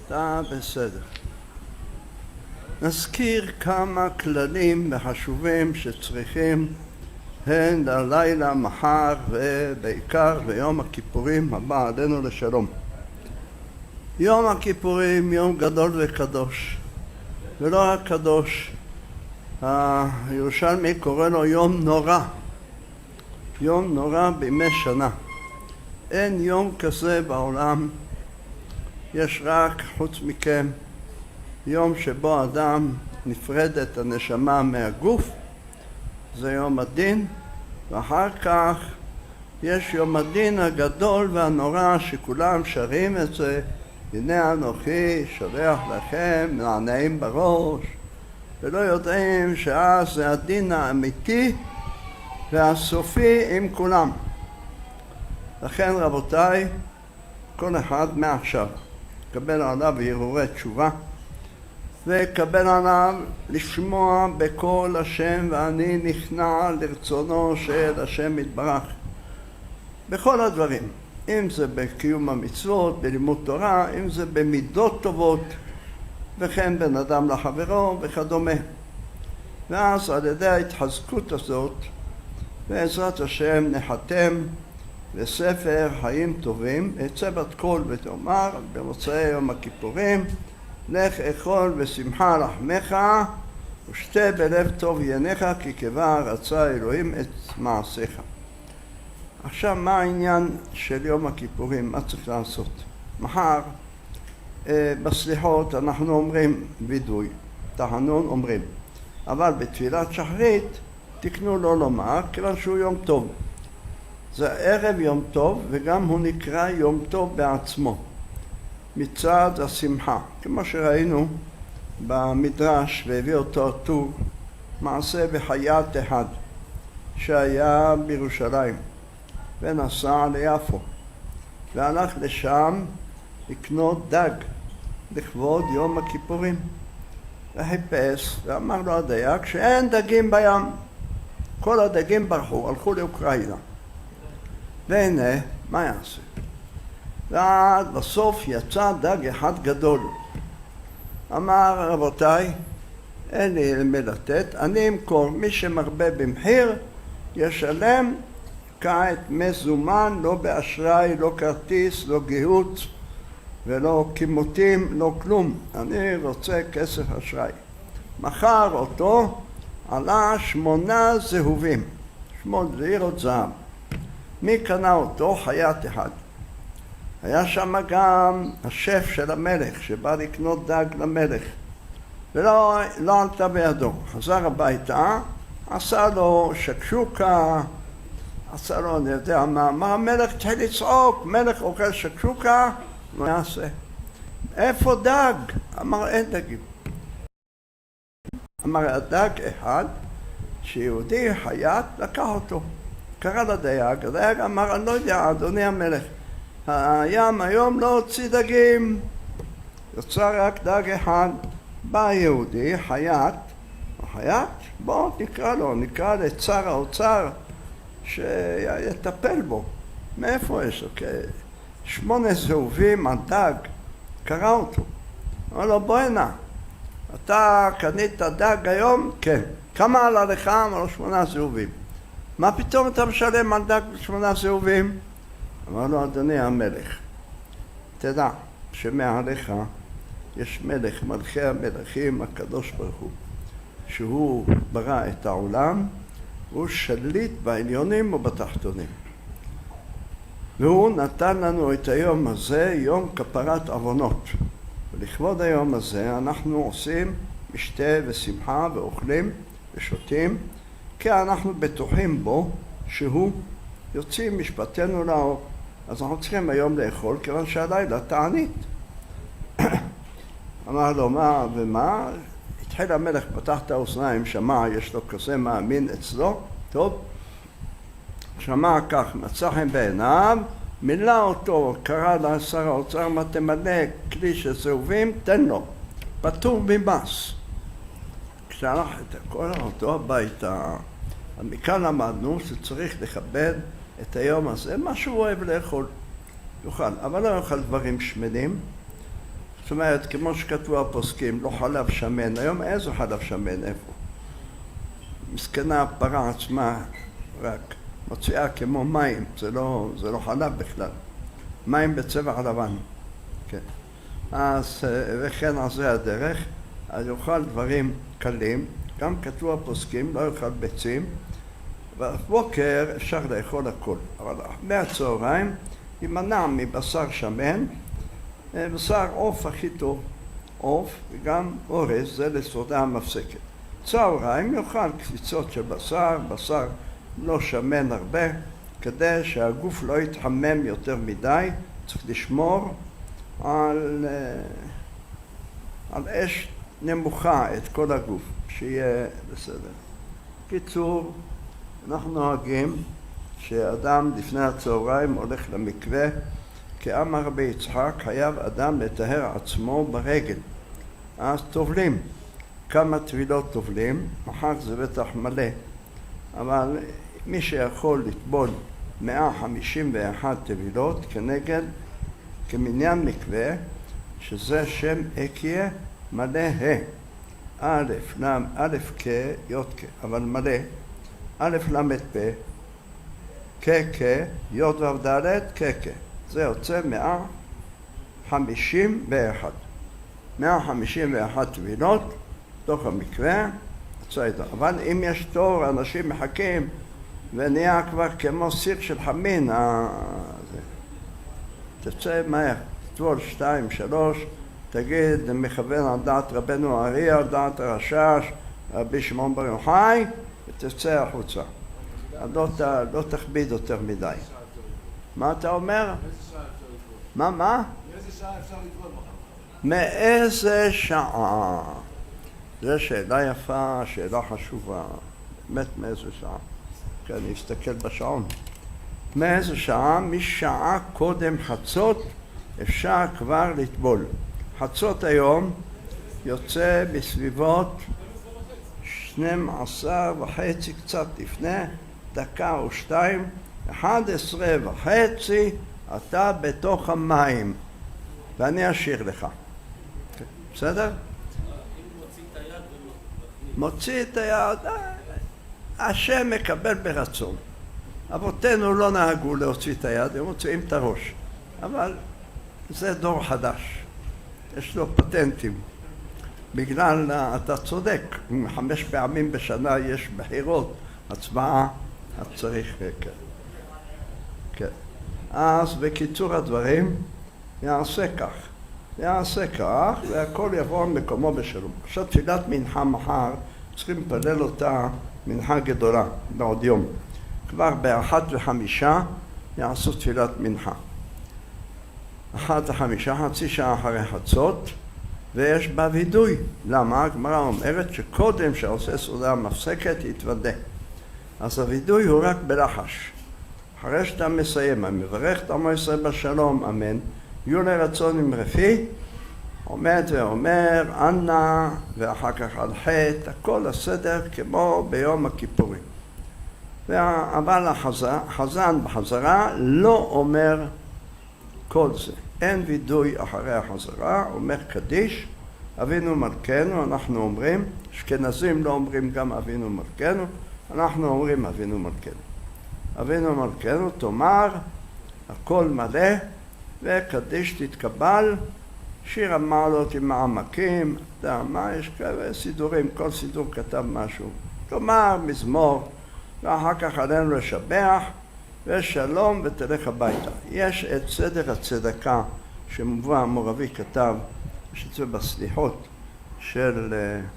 אתה בסדר. נזכיר כמה כללים וחשובים שצריכים הן ללילה, מחר ובעיקר ביום הכיפורים הבא עלינו לשלום. יום הכיפורים יום גדול וקדוש, ולא רק קדוש, הירושלמי קורא לו יום נורא, יום נורא בימי שנה. אין יום כזה בעולם, יש רק חוץ מכם יום שבו אדם נפרדת הנשמה מהגוף, זה יום הדין, ואחר כך יש יום הדין הגדול והנורא שכולם שרים את זה, הנה אנוכי שולח לכם נענעים בראש, ולא יודעים שאז זה הדין האמיתי והסופי עם כולם. לכן רבותיי, כל אחד מעכשיו קבל עליו הרהורי תשובה, וקבל עליו לשמוע בקול השם, ואני נכנע לרצונו של השם יתברך בכל הדברים, אם זה בקיום המצוות, בלימוד תורה, אם זה במידות טובות, וכן בין אדם לחברו וכדומה. ואז על ידי ההתחזקות הזאת בעזרת השם נחתם בספר חיים טובים, יצא בת קול ותאמר במוצאי יום הכיפורים, לך אכול ושמחה לחמך ושתה בלב טוב יניך, כי כבר רצה אלוהים את מעשיך. עכשיו, מה העניין של יום הכיפורים? מה צריך לעשות? מחר בסליחות אנחנו אומרים וידוי, תחנון אומרים, אבל בתפילת שחרית תקנו לא לומר, כיוון שהוא יום טוב. זה ערב יום טוב, וגם הוא נקרא יום טוב בעצמו מצד השמחה, כמו שראינו במדרש והביא אותו הטור, מעשה בחייט אחד שהיה בירושלים ונסע ליפו והלך לשם לקנות דג לכבוד יום הכיפורים, וחיפש ואמר לו הדייג שאין דגים בים, כל הדגים ברחו, הלכו לאוקראינה. והנה, מה יעשה? ועד בסוף יצא דג אחד גדול. אמר רבותיי, אין לי למי לתת, אני אמכור, מי שמרבה במחיר ישלם כעת מזומן, לא באשראי, לא כרטיס, לא גיהוץ ולא כימותים, לא כלום. אני רוצה כסף אשראי. מכר אותו, עלה 8 זהובים, 8 לירות זהב. מי קנה אותו? חייט אחד. היה שם גם השף של המלך שבא לקנות דג למלך, ולא עלתה בידו. חזר הביתה, עשה לו שקשוקה, עשה לו אני יודע מה המלך התחיל לצעוק, מלך אוכל שקשוקה, מה יעשה? איפה דג? אמר אין דגים. אמר הדג אחד שיהודי חייט לקח אותו, קרא לדייג, הדייג אמר אני לא יודע אדוני המלך, הים היום לא הוציא דגים, יוצא רק דג אחד. בא יהודי חייט, בוא נקרא לו, נקרא לצר האוצר שיטפל בו. מאיפה יש לו? 8 זהובים על דג, קרא אותו, אמר לו בוא הנה, אתה קנית דג היום? כן. כמה עלה לך? אמר לו 8 זהובים. מה פתאום אתה משלם על דג 8 זהובים? אמר לו אדוני המלך, תדע שמעליך יש מלך, מלכי המלכים, הקדוש ברוך הוא, שהוא ברא את העולם, הוא שליט בעליונים ובתחתונים, והוא נתן לנו את היום הזה, יום כפרת עוונות, ולכבוד היום הזה אנחנו עושים משתה ושמחה ואוכלים ושותים, כי אנחנו בטוחים בו שהוא יוציא משפטנו לאור. אז אנחנו צריכים היום לאכול כיוון שהלילה תענית. אמר לו מה ומה? התחיל המלך, פתח את האוזניים, שמע, יש לו כזה מאמין אצלו, טוב, שמע כך, מצא חן בעיניו, מילא אותו, קרא לשר האוצר, מה תמלא כלי של זהובים, תן לו, פטור ממס. כשהלך את הכל אותו הביתה, מכאן למדנו שצריך לכבד את היום הזה, מה שהוא אוהב לאכול, יאכל, אבל לא יאכל דברים שמנים, זאת אומרת, כמו שכתבו הפוסקים, לא חלב שמן. היום איזה חלב שמן, איפה? מסכנה הפרה עצמה רק מוציאה כמו מים, זה לא חלב בכלל. מים בצבע לבן. כן. אז, וכן על זה הדרך, אז יאכל דברים קלים, גם כתבו הפוסקים, לא יאכל ביצים, ובבוקר אפשר לאכול הכל, אבל מהצהריים יימנע מבשר שמן, בשר עוף הכי טוב, עוף וגם אורז, זה לסעודה המפסקת. צהריים יאכל קציצות של בשר לא שמן הרבה, כדי שהגוף לא יתחמם יותר מדי, צריך לשמור על אש נמוכה את כל הגוף, שיהיה בסדר. קיצור, אנחנו נוהגים שאדם לפני הצהריים הולך למקווה, כאמר רבי יצחק, חייב אדם לטהר עצמו ברגל. אז טובלים, כמה טבילות טובלים, מחר זה בטח מלא, אבל מי שיכול לטבול 151 טבילות כנגד, כמניין מקווה, שזה שם אקיה מלא א' כ' י' כ', אבל מלא, א' למד פ' כ' י' ו' ד' כ' זה יוצא 151. 151 טבילות תוך המקווה, אבל אם יש תור, אנשים מחכים ונהיה כבר כמו סיר של חמין, תצא מהר, תטבול 2, 3, תגיד, מכוון על דעת רבנו הארי, על דעת הרשש, רבי שמעון בר יוחאי, ותצא החוצה. לא תכביד יותר מדי. מה אתה אומר? מה? מאיזה שעה אפשר לטבול מחר? מאיזה שעה? זו שאלה יפה, שאלה חשובה. באמת מאיזה שעה? כן, אני אסתכל בשעון. מאיזה שעה? משעה קודם חצות אפשר כבר לטבול. חצות היום יוצא בסביבות 12:30 קצת לפני, דקה או 2, 11:30 אתה בתוך המים ואני אשאיר לך. בסדר? מוציא את היד, השם מקבל ברצון. אבותינו לא נהגו להוציא את היד, הם מוציאים את הראש. אבל זה דור חדש, יש לו פטנטים. בגלל, אתה צודק, 5 פעמים בשנה יש בחירות, הצבעה, אז צריך כן. אז בקיצור הדברים, יעשה כך, והכל יבוא מקומו בשלום. עכשיו תפילת מנחה מחר, צריכים לפלל אותה מנחה גדולה, בעוד יום. כבר ב-1:05 יעשו תפילת מנחה. 1:05, חצי שעה אחרי חצות, ויש בה וידוי. למה? הגמרא אומרת שקודם שעושה סעודה מפסקת יתוודה. אז הוידוי הוא רק בלחש. אחרי שאתה מסיים, מברך את עמו ישראל בשלום, אמן. יהיו לרצון עם רפי, עומד ואומר, אנא, ואחר כך על חטא, הכל הסדר כמו ביום הכיפורים. אבל החזן בחזרה לא אומר כל זה. אין וידוי אחרי החזרה, אומר קדיש, אבינו מלכנו, אנחנו אומרים, אשכנזים לא אומרים גם אבינו מלכנו, אנחנו אומרים אבינו מלכנו. אבינו מלכנו, תאמר, הכל מלא, וקדיש תתקבל, שיר המעלות עם העמקים, אתה יודע מה, יש כאלה סידורים, כל סידור כתב משהו. תאמר, מזמור, ואחר כך עלינו לשבח, ושלום ותלך הביתה. יש את סדר הצדקה שמובא, המורבי כתב, יש את זה בסליחות של,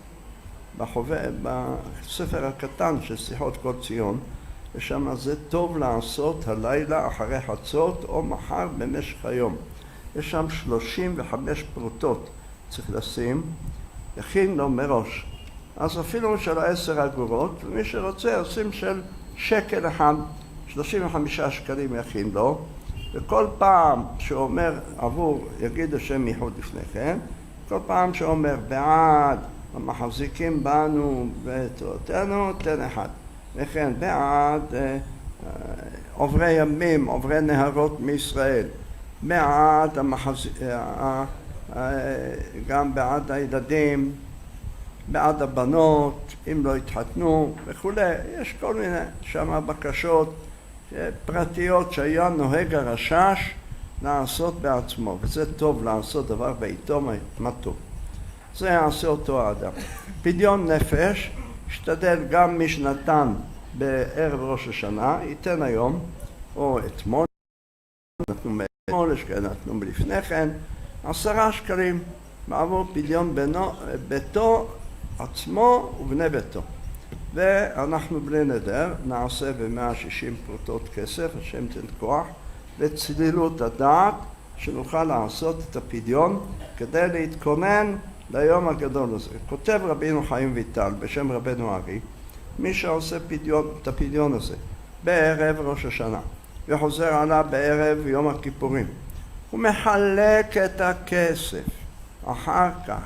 בספר הקטן של סליחות כל ציון, ושם זה טוב לעשות הלילה אחרי חצות או מחר במשך היום. יש שם 35 פרוטות צריך לשים, יכין לו מראש. אז אפילו של 10 אגורות, ומי שרוצה עושים של שקל אחד, 35 שקלים יכין לו, וכל פעם שאומר עבור, יגיד השם ייחוד לפני כן, כל פעם שאומר בעד המחזיקים בנו ותורתנו, תן אחד. וכן בעד עוברי ימים, עוברי נהרות מישראל, בעד גם בעד הילדים, בעד הבנות, אם לא התחתנו וכו'. יש כל מיני שמה בקשות פרטיות שהיה נוהג הרשש לעשות בעצמו, וזה טוב לעשות דבר בעיתו, מה טוב. זה יעשה אותו האדם. פדיון נפש, השתדל גם מי שנתן בערב ראש השנה, ייתן היום, או אתמול, נתנו מאתמול, יש כאלה נתנו מלפני כן, 10 שקלים, בעבור פדיון ביתו עצמו ובני ביתו. ואנחנו בלי נדר נעשה ב160 פרוטות כסף, השם תן כוח, וצלילות הדעת, שנוכל לעשות את הפדיון כדי להתכונן ליום הגדול הזה. כותב רבינו חיים ויטל בשם רבנו ארי, מי שעושה את הפדיון הזה בערב ראש השנה וחוזר עליו בערב יום הכיפורים, הוא מחלק את הכסף אחר כך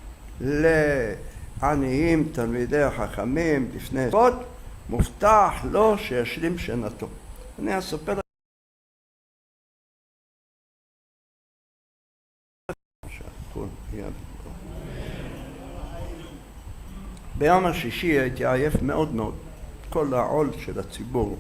לעניים, תלמידי החכמים, לפני ספות, מובטח לו שישלים שנתו. אני אספר ביום השישי הייתי עייף מאוד מאוד, כל העול של הציבור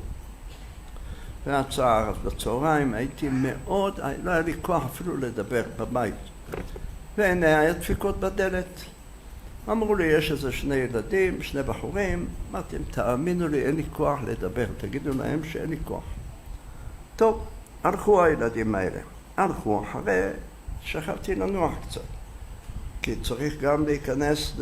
והצער. בצהריים הייתי מאוד, לא היה לי כוח אפילו לדבר בבית, והנה היה דפיקות בדלת. אמרו לי, יש איזה 2 ילדים, 2 בחורים. אמרתי, תאמינו לי, אין לי כוח לדבר, תגידו להם שאין לי כוח. טוב, הלכו הילדים האלה, הלכו, אחרי שכבתי לנוח קצת, כי צריך גם להיכנס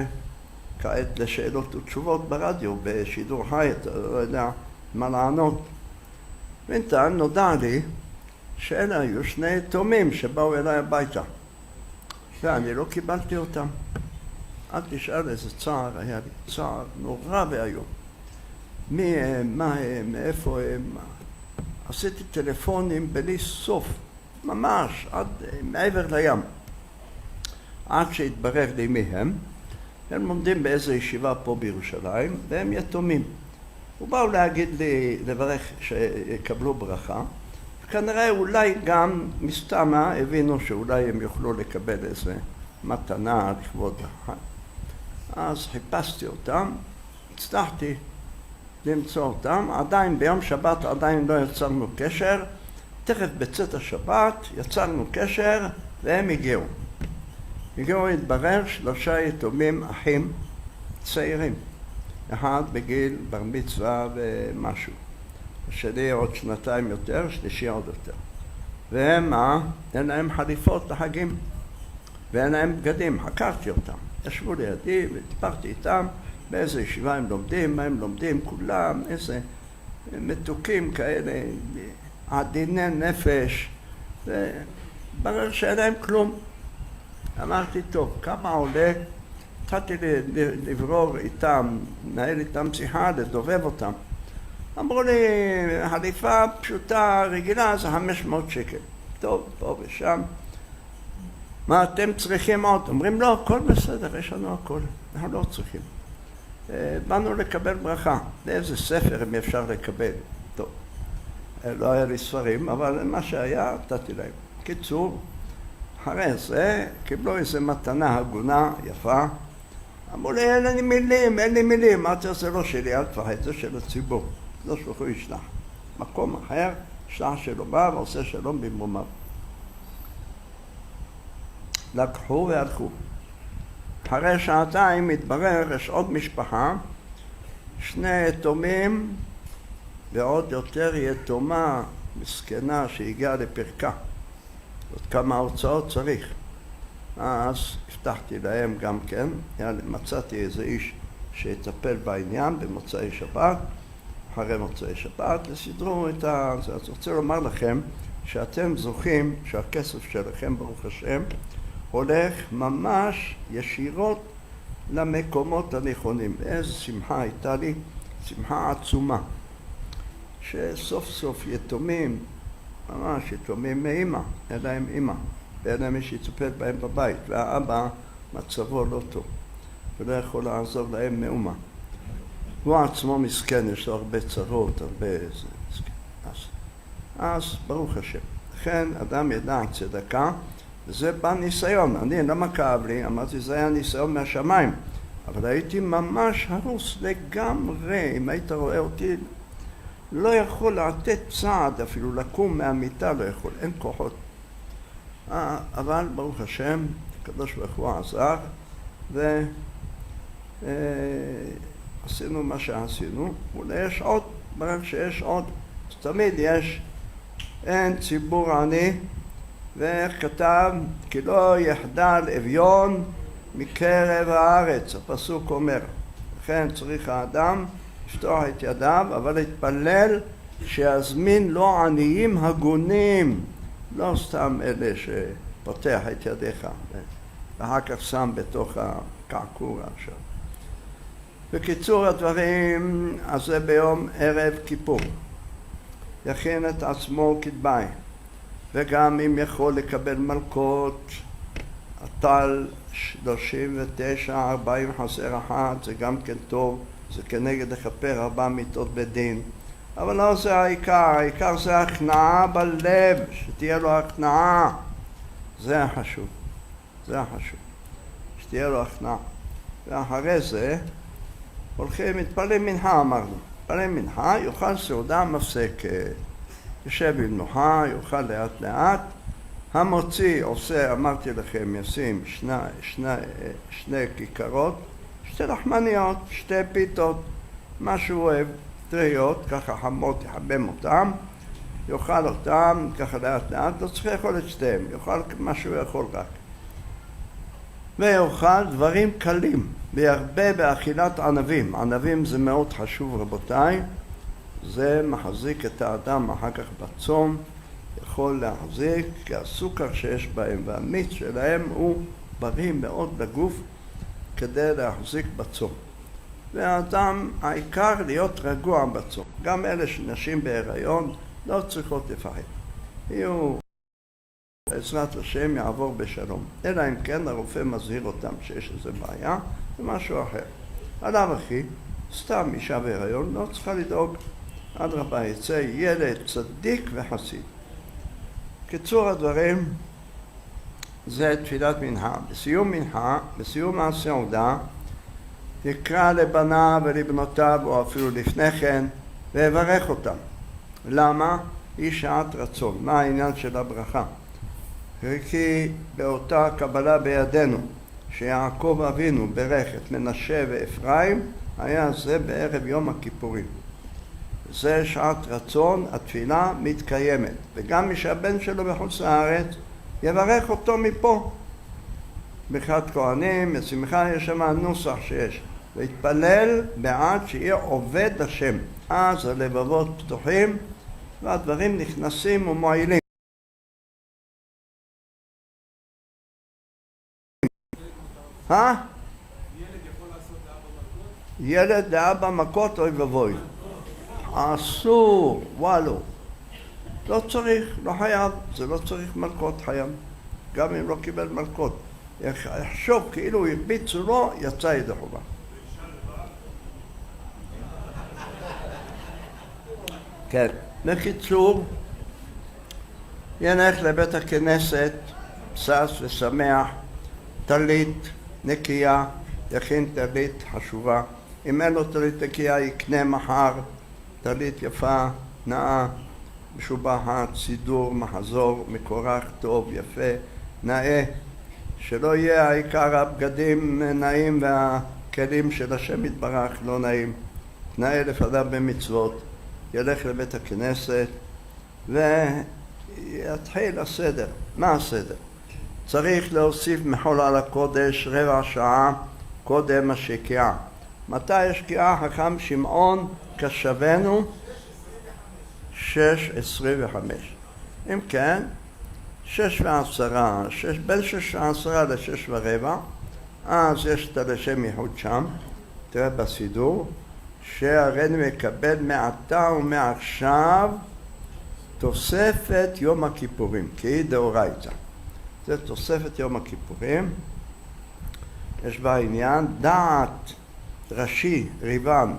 כעת לשאלות ותשובות ברדיו, בשידור חי, אתה לא יודע מה לענות. בינתיים נודע לי שאלה היו 2 יתומים שבאו אליי הביתה, ואני לא קיבלתי אותם. אל תשאל איזה צער היה לי, צער נורא ואיום. מי הם, מה הם, מאיפה הם. עשיתי טלפונים בלי סוף, ממש, עד מעבר לים. עד שהתברר לי מי הם. הם לומדים באיזו ישיבה פה בירושלים, והם יתומים. ובאו להגיד לי, לברך שיקבלו ברכה. וכנראה אולי גם מסתמה הבינו שאולי הם יוכלו לקבל איזה מתנה לכבוד החג. אז חיפשתי אותם, הצלחתי למצוא אותם. עדיין ביום שבת עדיין לא יצרנו קשר. תכף בצאת השבת יצרנו קשר והם הגיעו. הגיעו, התברר 3 יתומים אחים צעירים. אחד בגיל בר מצווה ומשהו. השני עוד 2 יותר, שלישי עוד יותר. והם, אין להם חליפות לחגים. ואין להם בגדים, חקרתי אותם. ישבו לידי ודיברתי איתם באיזה ישיבה הם לומדים, מה הם לומדים, כולם, איזה מתוקים כאלה, עדיני נפש, וברר שאין להם כלום. אמרתי, טוב, כמה עולה? התחלתי לברור איתם, לנהל איתם שיחה, לדובב אותם. אמרו לי, חליפה פשוטה, רגילה, זה 500 שקל. טוב, פה ושם. מה אתם צריכים עוד? אומרים, לא, הכל בסדר, יש לנו הכל, אנחנו לא צריכים. באנו לקבל ברכה, לאיזה ספר אם אפשר לקבל. טוב, לא היה לי ספרים, אבל מה שהיה, נתתי להם. קיצור, אחרי זה קיבלו איזו מתנה הגונה, יפה. אמרו לי, אין לי מילים, אין לי מילים. אמרתי, זה לא שלי, אל תפחד, זה של הציבור. לא שלחו ישלח. מקום אחר, שלח שלומיו, עושה שלום במרומיו. לקחו והלכו. אחרי 2 שעתיים מתברר, יש עוד משפחה, 2 יתומים ועוד יותר יתומה מסכנה שהגיעה לפרקה. עוד כמה הוצאות צריך. אז הבטחתי להם גם כן, מצאתי איזה איש שיטפל בעניין במוצאי שבת, אחרי מוצאי שבת, לסדרו את ה... אז רוצה לומר לכם שאתם זוכים שהכסף שלכם, ברוך השם, הולך ממש ישירות למקומות הנכונים. איזו שמחה הייתה לי, שמחה עצומה, שסוף סוף יתומים, ממש יתומים מאמא, אין להם אמא, ואין להם מי שיטפל בהם בבית, והאבא מצבו לא טוב, ולא יכול לעזור להם מאומה. הוא עצמו מסכן, יש לו הרבה צרות, הרבה מסכן. אז ברוך השם. לכן אדם ידע צדקה, וזה בא ניסיון. אני, למה כאב לי? אמרתי, זה היה ניסיון מהשמיים. אבל הייתי ממש הרוס לגמרי. אם היית רואה אותי, לא יכול לתת צעד, אפילו לקום מהמיטה לא יכול, אין כוחות. אבל ברוך השם, הקדוש ברוך הוא עזר, ועשינו מה שעשינו. אולי יש עוד, ברק שיש עוד, תמיד יש, אין ציבור עני, ואיך כתב, כי לא יחדל אביון מקרב הארץ, הפסוק אומר. לכן צריך האדם לפתוח את ידיו, אבל להתפלל שיזמין לו עניים הגונים, לא סתם אלה שפותח את ידיך ואחר כך שם בתוך הקעקוע עכשיו. בקיצור הדברים, אז זה ביום ערב כיפור. יכין את עצמו כדבעי, וגם אם יכול לקבל מלכות, הטל 39, 40 חסר אחת, זה גם כן טוב, זה כנגד לכפר 4 מיתות בדין. אבל לא זה העיקר, העיקר זה הכנעה בלב, שתהיה לו הכנעה. זה החשוב, זה החשוב, שתהיה לו הכנעה. ואחרי זה הולכים, מתפללים מנחה אמרנו. מתפללים מנחה, יאכל סעודה מפסקת. יושב עם נוחה, יאכל לאט לאט. המוציא עושה, אמרתי לכם, ישים שני כיכרות, 2 לחמניות, 2 פיתות, מה שהוא אוהב, טריות, ככה חמות, יחבם אותם, יאכל אותם, ככה לאט לאט, לא צריך לאכול את שתיהם, יאכל מה שהוא יכול רק. ויאכל דברים קלים, וירבה באכילת ענבים. ענבים זה מאוד חשוב רבותיי, זה מחזיק את האדם אחר כך בצום, יכול להחזיק, כי הסוכר שיש בהם והמיץ שלהם הוא בריא מאוד לגוף כדי להחזיק בצום. והאדם, העיקר להיות רגוע בצום. גם אלה שנשים בהיריון לא צריכות לפחד. יהיו, בעזרת השם יעבור בשלום. אלא אם כן הרופא מזהיר אותם שיש איזו בעיה, זה משהו אחר. עליו אחי, סתם אישה בהיריון לא צריכה לדאוג. אדרבה יצא ילד צדיק וחסיד. קיצור הדברים, זה תפילת מנחה. בסיום מנחה, בסיום הסעודה, יקרא לבניו ולבנותיו, או אפילו לפני כן, ויברך אותם. למה? היא שעת רצון. מה העניין של הברכה? כי באותה קבלה בידינו, שיעקב אבינו ברך את מנשה ואפרים, היה זה בערב יום הכיפורים. זה שעת רצון, התפילה מתקיימת. וגם מי שהבן שלו בחוץ לארץ, יברך אותו מפה. ברכת כהנים, בשמחה יש שם הנוסח שיש. והתפלל בעד שיהיה עובד השם. אז הלבבות פתוחים והדברים נכנסים ומועילים. ילד יכול לעשות לאבא מכות? ילד לאבא מכות אוי ובוי. אסור, וואלו. לא צריך, לא חייב, זה לא צריך מלכות חייב. גם אם לא קיבל מלכות. יחשוב כאילו הרביצו לו, יצא ידי חובה. כן, בקיצור, ילך לבית הכנסת, שש ושמח, טלית נקייה, יכין טלית חשובה. אם אין לו טלית נקייה, יקנה מחר טלית יפה, נאה, משובחת, סידור, מחזור, מקורח, טוב, יפה, נאה. שלא יהיה העיקר הבגדים נאים והכלים של השם יתברך לא נאים. נאה לפניו במצוות. ילך לבית הכנסת ויתחיל הסדר. מה הסדר? צריך להוסיף מחול על הקודש 15 דקות קודם השקיעה. מתי השקיעה? חכם שמעון כשבנו 6:25. אם כן, 6:10, בין 6:10 ל6:15, אז יש את הלשם ייחוד שם, תראה בסידור, שהרני מקבל מעתה ומעכשיו תוספת יום הכיפורים, כי היא דאורייתא. זה תוספת יום הכיפורים, יש בה עניין דעת רש"י, ריב"ן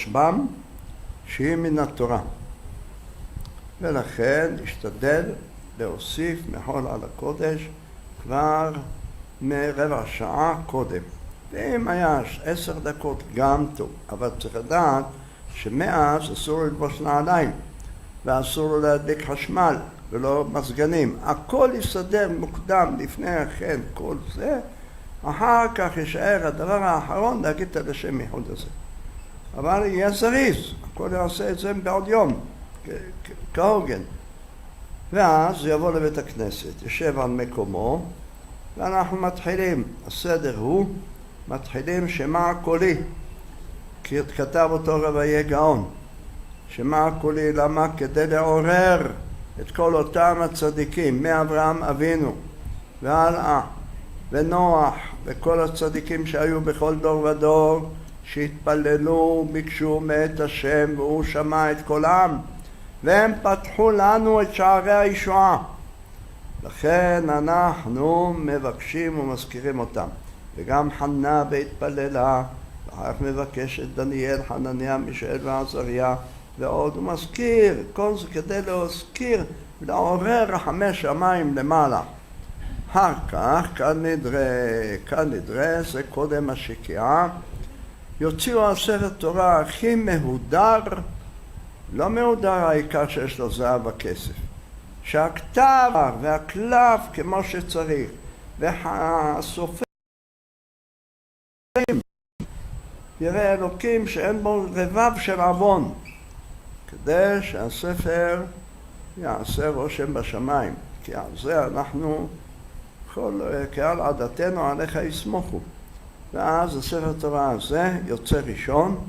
ורשב"ם שהיא מן התורה. ולכן השתדל להוסיף מחול על הקודש כבר מרבע שעה קודם. ואם היה 10 דקות גם טוב, אבל צריך לדעת שמאז אסור ללבוש נעליים ואסור לו להדליק חשמל ולא מזגנים. הכל יסדר מוקדם לפני כן כל זה, אחר כך יישאר הדבר האחרון להגיד את השם ייחוד הזה. אבל יהיה זריז, הכל יעשה את זה בעוד יום, כהוגן. ואז יבוא לבית הכנסת, יושב על מקומו, ואנחנו מתחילים. הסדר הוא, מתחילים שמע קולי, כי כתב אותו רבי גאון. שמע קולי, למה? כדי לעורר את כל אותם הצדיקים, מאברהם אבינו והלאה, ונוח, וכל הצדיקים שהיו בכל דור ודור, שהתפללו, ביקשו מאת השם, והוא שמע את קולם, והם פתחו לנו את שערי הישועה. לכן אנחנו מבקשים ומזכירים אותם. וגם חנה והתפללה, ואחר כך מבקש את דניאל, חנניה, מישאל ועזריה, ועוד הוא מזכיר, כל זה כדי להזכיר ולעורר רחמי שמיים למעלה. אחר כך, כאן נדרה, זה קודם השקיעה, יוציאו הספר תורה הכי מהודר, לא מהודר העיקר שיש לו זהב וכסף, שהכתב והקלף כמו שצריך, והסופר יראה אלוקים שאין בו רבב של עוון, כדי שהספר יעשה רושם בשמיים, כי על זה אנחנו, כעל עדתנו עליך יסמוכו. ואז הספר תורה הזה יוצא ראשון,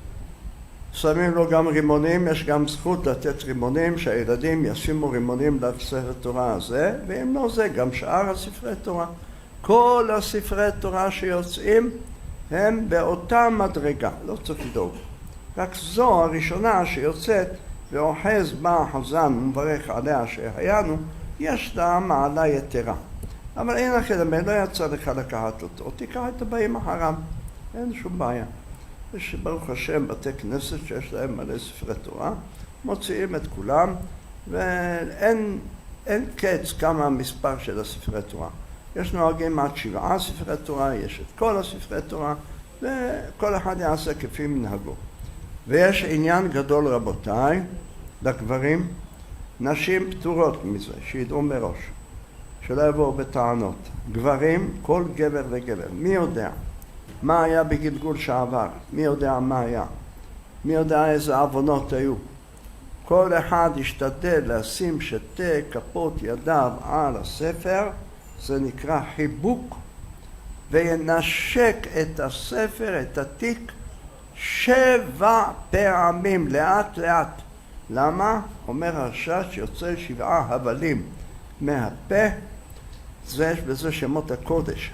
שמים לו גם רימונים, יש גם זכות לתת רימונים, שהילדים ישימו רימונים לספר תורה הזה, ואם לא זה, גם שאר הספרי תורה. כל הספרי תורה שיוצאים הם באותה מדרגה, לא צריך לדאוג. רק זו הראשונה שיוצאת ואוחז בה החזן ומברך עליה שהיינו, יש לה מעלה יתרה. אבל אין לך לדמה, לא יצא לך לקחת אותו, תיקח את הבאים אחריו, אין שום בעיה. יש ברוך השם בתי כנסת שיש להם מלא ספרי תורה, מוציאים את כולם, ואין קץ כמה המספר של הספרי תורה. יש נוהגים עד 7 ספרי תורה, יש את כל הספרי תורה, וכל אחד יעשה כפי מנהגו. ויש עניין גדול רבותיי, לגברים, נשים פטורות מזה, שידעו מראש, שלא יבואו בטענות. גברים, כל גבר וגבר, מי יודע מה היה בגלגול שעבר? מי יודע מה היה? מי יודע איזה עוונות היו? כל אחד ישתדל לשים שתי כפות ידיו על הספר, זה נקרא חיבוק, וינשק את הספר, את התיק, 7 פעמים, לאט לאט. למה? אומר הרש"ש, יוצא 7 הבלים מהפה, יש בזה שמות הקודש.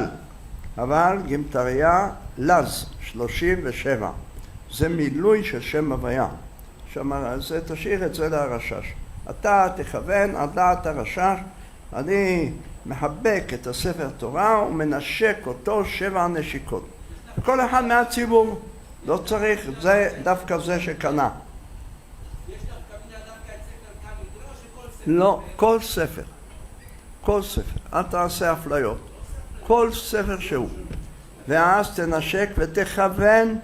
אבל גמטריה לז 37, זה מילוי של שם הוויה. זה תשאיר את זה להרש"ש. אתה תכוון על דעת הרש"ש, אני מחבק את הספר תורה ומנשק אותו 7 נשיקות. כל אחד מהציבור, לא צריך, זה דווקא זה שקנה. יש דווקא דווקא את ספר קמדרה או שכל ספר? לא, כל ספר. כל ספר. אל תעשה אפליות. כל ספר שהוא. ואז תנשק ותכוון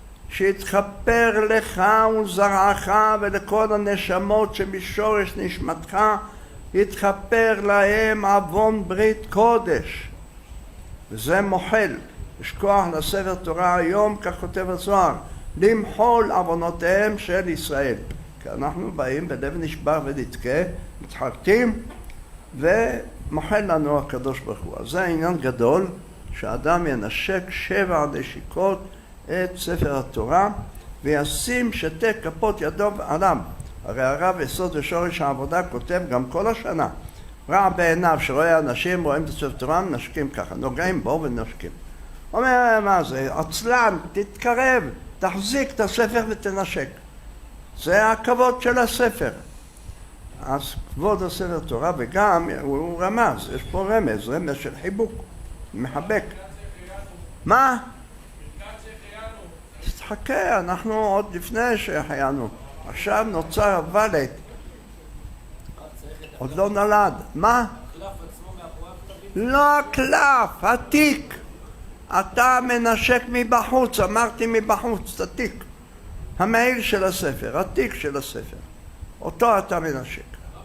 שיתכפר לך וזרעך ולכל הנשמות שמשורש נשמתך יתכפר להם עוון ברית קודש. וזה מוחל. יש כוח לספר תורה היום, כך כותב הזוהר, למחול עוונותיהם של ישראל. כי אנחנו באים בלב נשבר ונתקה, מתחרטים ומוחל לנו הקדוש ברוך הוא. אז זה העניין גדול, שאדם ינשק 7 נשיקות את ספר התורה וישים שתי כפות ידו עליו. הרי הרב יסוד ושורש העבודה כותב גם כל השנה, רע בעיניו שרואה אנשים רואים את ספר תורה מנשקים ככה, נוגעים בו ונשקים. אומר מה זה? עצלן, תתקרב, תחזיק את הספר ותנשק. זה הכבוד של הספר. אז כבוד הספר תורה, וגם הוא רמז, יש פה רמז של חיבוק, מחבק. מה? תחכה, אנחנו עוד לפני שהחיינו. עכשיו נוצר הוולד. צריך את עוד לא נולד. מה? הקלף עצמו מאחורי הכתבים? לא הקלף, התיק. אתה מנשק מבחוץ, אמרתי מבחוץ, את התיק. המעיל של הספר, התיק של הספר. אותו אתה מנשק.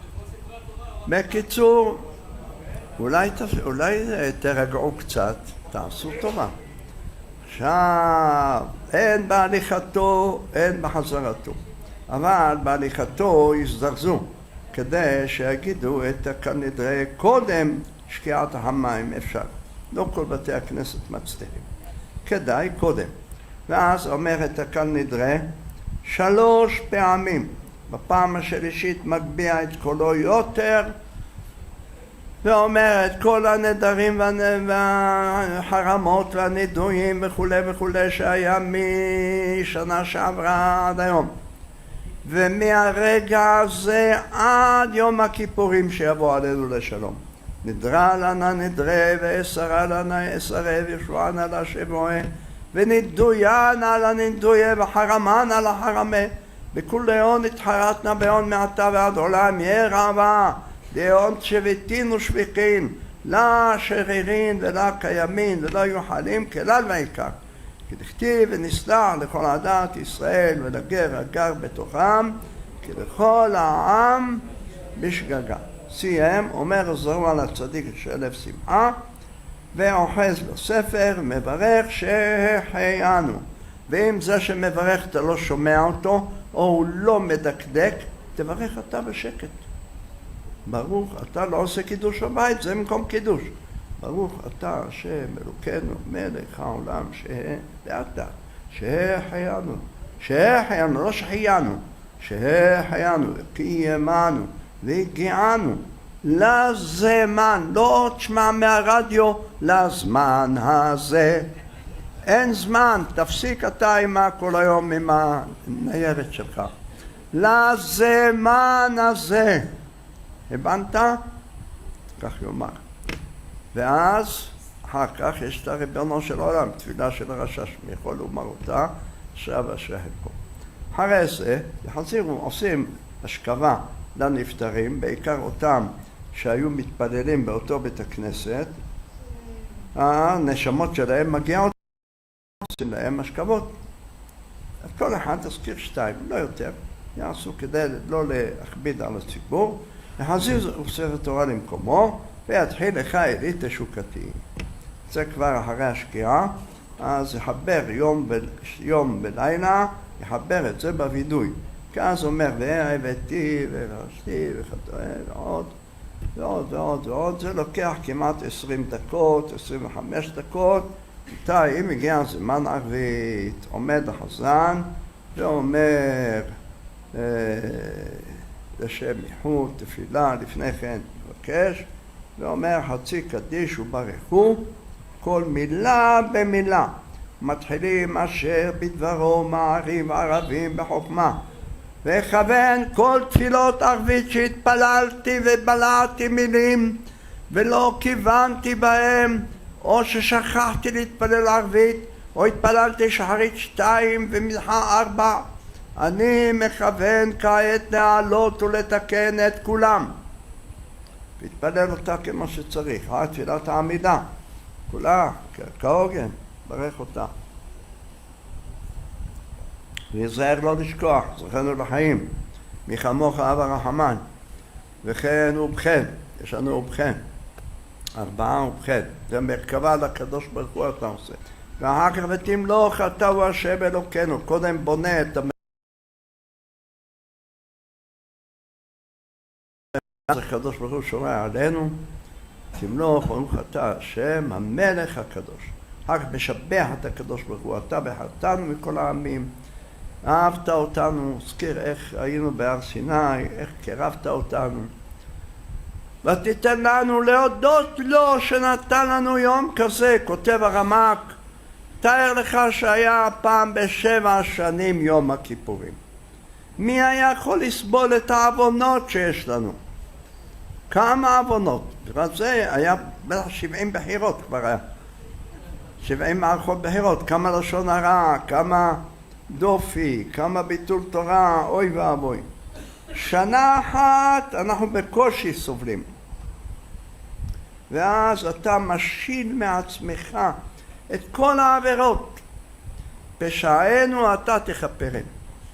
בקיצור, אולי תרגעו קצת, תעשו טובה. עכשיו, אין בהליכתו, אין בחזרתו. אבל בהליכתו יזדרזו, כדי שיגידו את הקנדרי קודם שקיעת המים אפשר. לא כל בתי הכנסת מצליחים. כדאי קודם. ואז אומרת הקנדרי 3 פעמים. בפעם השלישית מגביה את קולו יותר, ואומר את כל הנדרים והחרמות והנידויים וכו' שהיה משנה שעברה עד היום. ומהרגע הזה עד יום הכיפורים שיבוא עלינו לשלום. נדרה לנה נדרה ואסרה לנה אסרה וישוענה לה שבועה ונידוינה לנידויה וחרמנה לחרמה בכולי הון התחרתנה בהון מעתה ועד עולם יהיה רבה להון שביתין ושביחין לה שרירין ולה קיימין ולא יוחלים כלל ועיקר כי דכתיב ונסלח לכל עדת ישראל ולגר הגר בתוכם כי לכל העם בשגגה. סיים, אומר זרוע על הצדיק שלב שמחה ואוחז בספר, מברך שהחיינו. ואם זה שמברך אתה לא שומע אותו או הוא לא מדקדק, תברך אתה בשקט. ברוך אתה לא עושה קידוש בבית, זה במקום קידוש. ברוך אתה השם אלוקינו מלך העולם ואתה שהחיינו, שהחיינו, לא שחיינו, שהחיינו וקיימנו והגיענו לזמן, לא תשמע מהרדיו, לזמן הזה. אין זמן, תפסיק אתה עם כל היום עם הניירת שלך. לזמן הזה. הבנת? כך יאמר. ואז אחר כך יש את הריבונו של עולם, תפילה של הרשש, מי יכול לומר אותה, שב אשרי חלקו. אחרי זה, יחזירו, עושים השכבה לנפטרים, בעיקר אותם שהיו מתפללים באותו בית הכנסת, הנשמות שלהם מגיעות, עושים להם השכבות. כל אחד תזכיר 2, לא יותר, יעשו כדי לא להכביד על הציבור, יחזיר ספר תורה למקומו, ויתחיל לך אלי תשוקתי. זה כבר אחרי השקיעה, אז יחבר יום ולילה, יחבר את זה בווידוי. כי אז אומר, והבאתי ורשתי וכדומה ועוד, זה לוקח כמעט 20 דקות, 25 דקות. איתי, אם הגיע זמן ערבית, עומד החזן ואומר לשם ייחוד, תפילה, לפני כן מבקש, ואומר חצי קדיש וברכו, כל מילה במילה. מתחילים אשר בדברו מערים ערבים בחוכמה, וכוון כל תפילות ערבית שהתפללתי ובלעתי מילים ולא כיוונתי בהם, או ששכחתי להתפלל ערבית, או התפללתי שחרית 2 ומנחה 4, אני מכוון כעת להעלות ולתקן את כולם והתפלל אותה כמו שצריך. תפילת העמידה כולה כהוגן, ברך אותה ויזהר לא לשכוח, זכרנו לחיים, מי כמוך אב הרחמן, וכן ובכן, יש לנו ובכן 4 ובכן, זה מרכבה לקדוש ברוך הוא אתה עושה. ואחר כך ותמלוך אתה הוא השם אלוקינו, קודם בונה את הקדוש ברוך הוא שומע עלינו, תמלוך ברוך אתה השם המלך הקדוש. אחר כך משבח את הקדוש ברוך הוא, אתה בחרתנו מכל העמים, אהבת אותנו, זכיר איך היינו בהר סיני, איך קרבת אותנו, ותיתן לנו להודות לו שנתן לנו יום כזה. כותב הרמ"ק, תאר לך שהיה פעם ב7 שנים יום הכיפורים, מי היה יכול לסבול את העוונות שיש לנו? כמה עוונות, בגלל זה היה בטח 70 בחירות, כבר היה 70 מערכות בחירות, כמה לשון הרע, כמה דופי, כמה ביטול תורה, אוי ואבוי. שנה אחת אנחנו בקושי סובלים. ואז אתה משיל מעצמך את כל העבירות. פשענו אתה תכפרנו.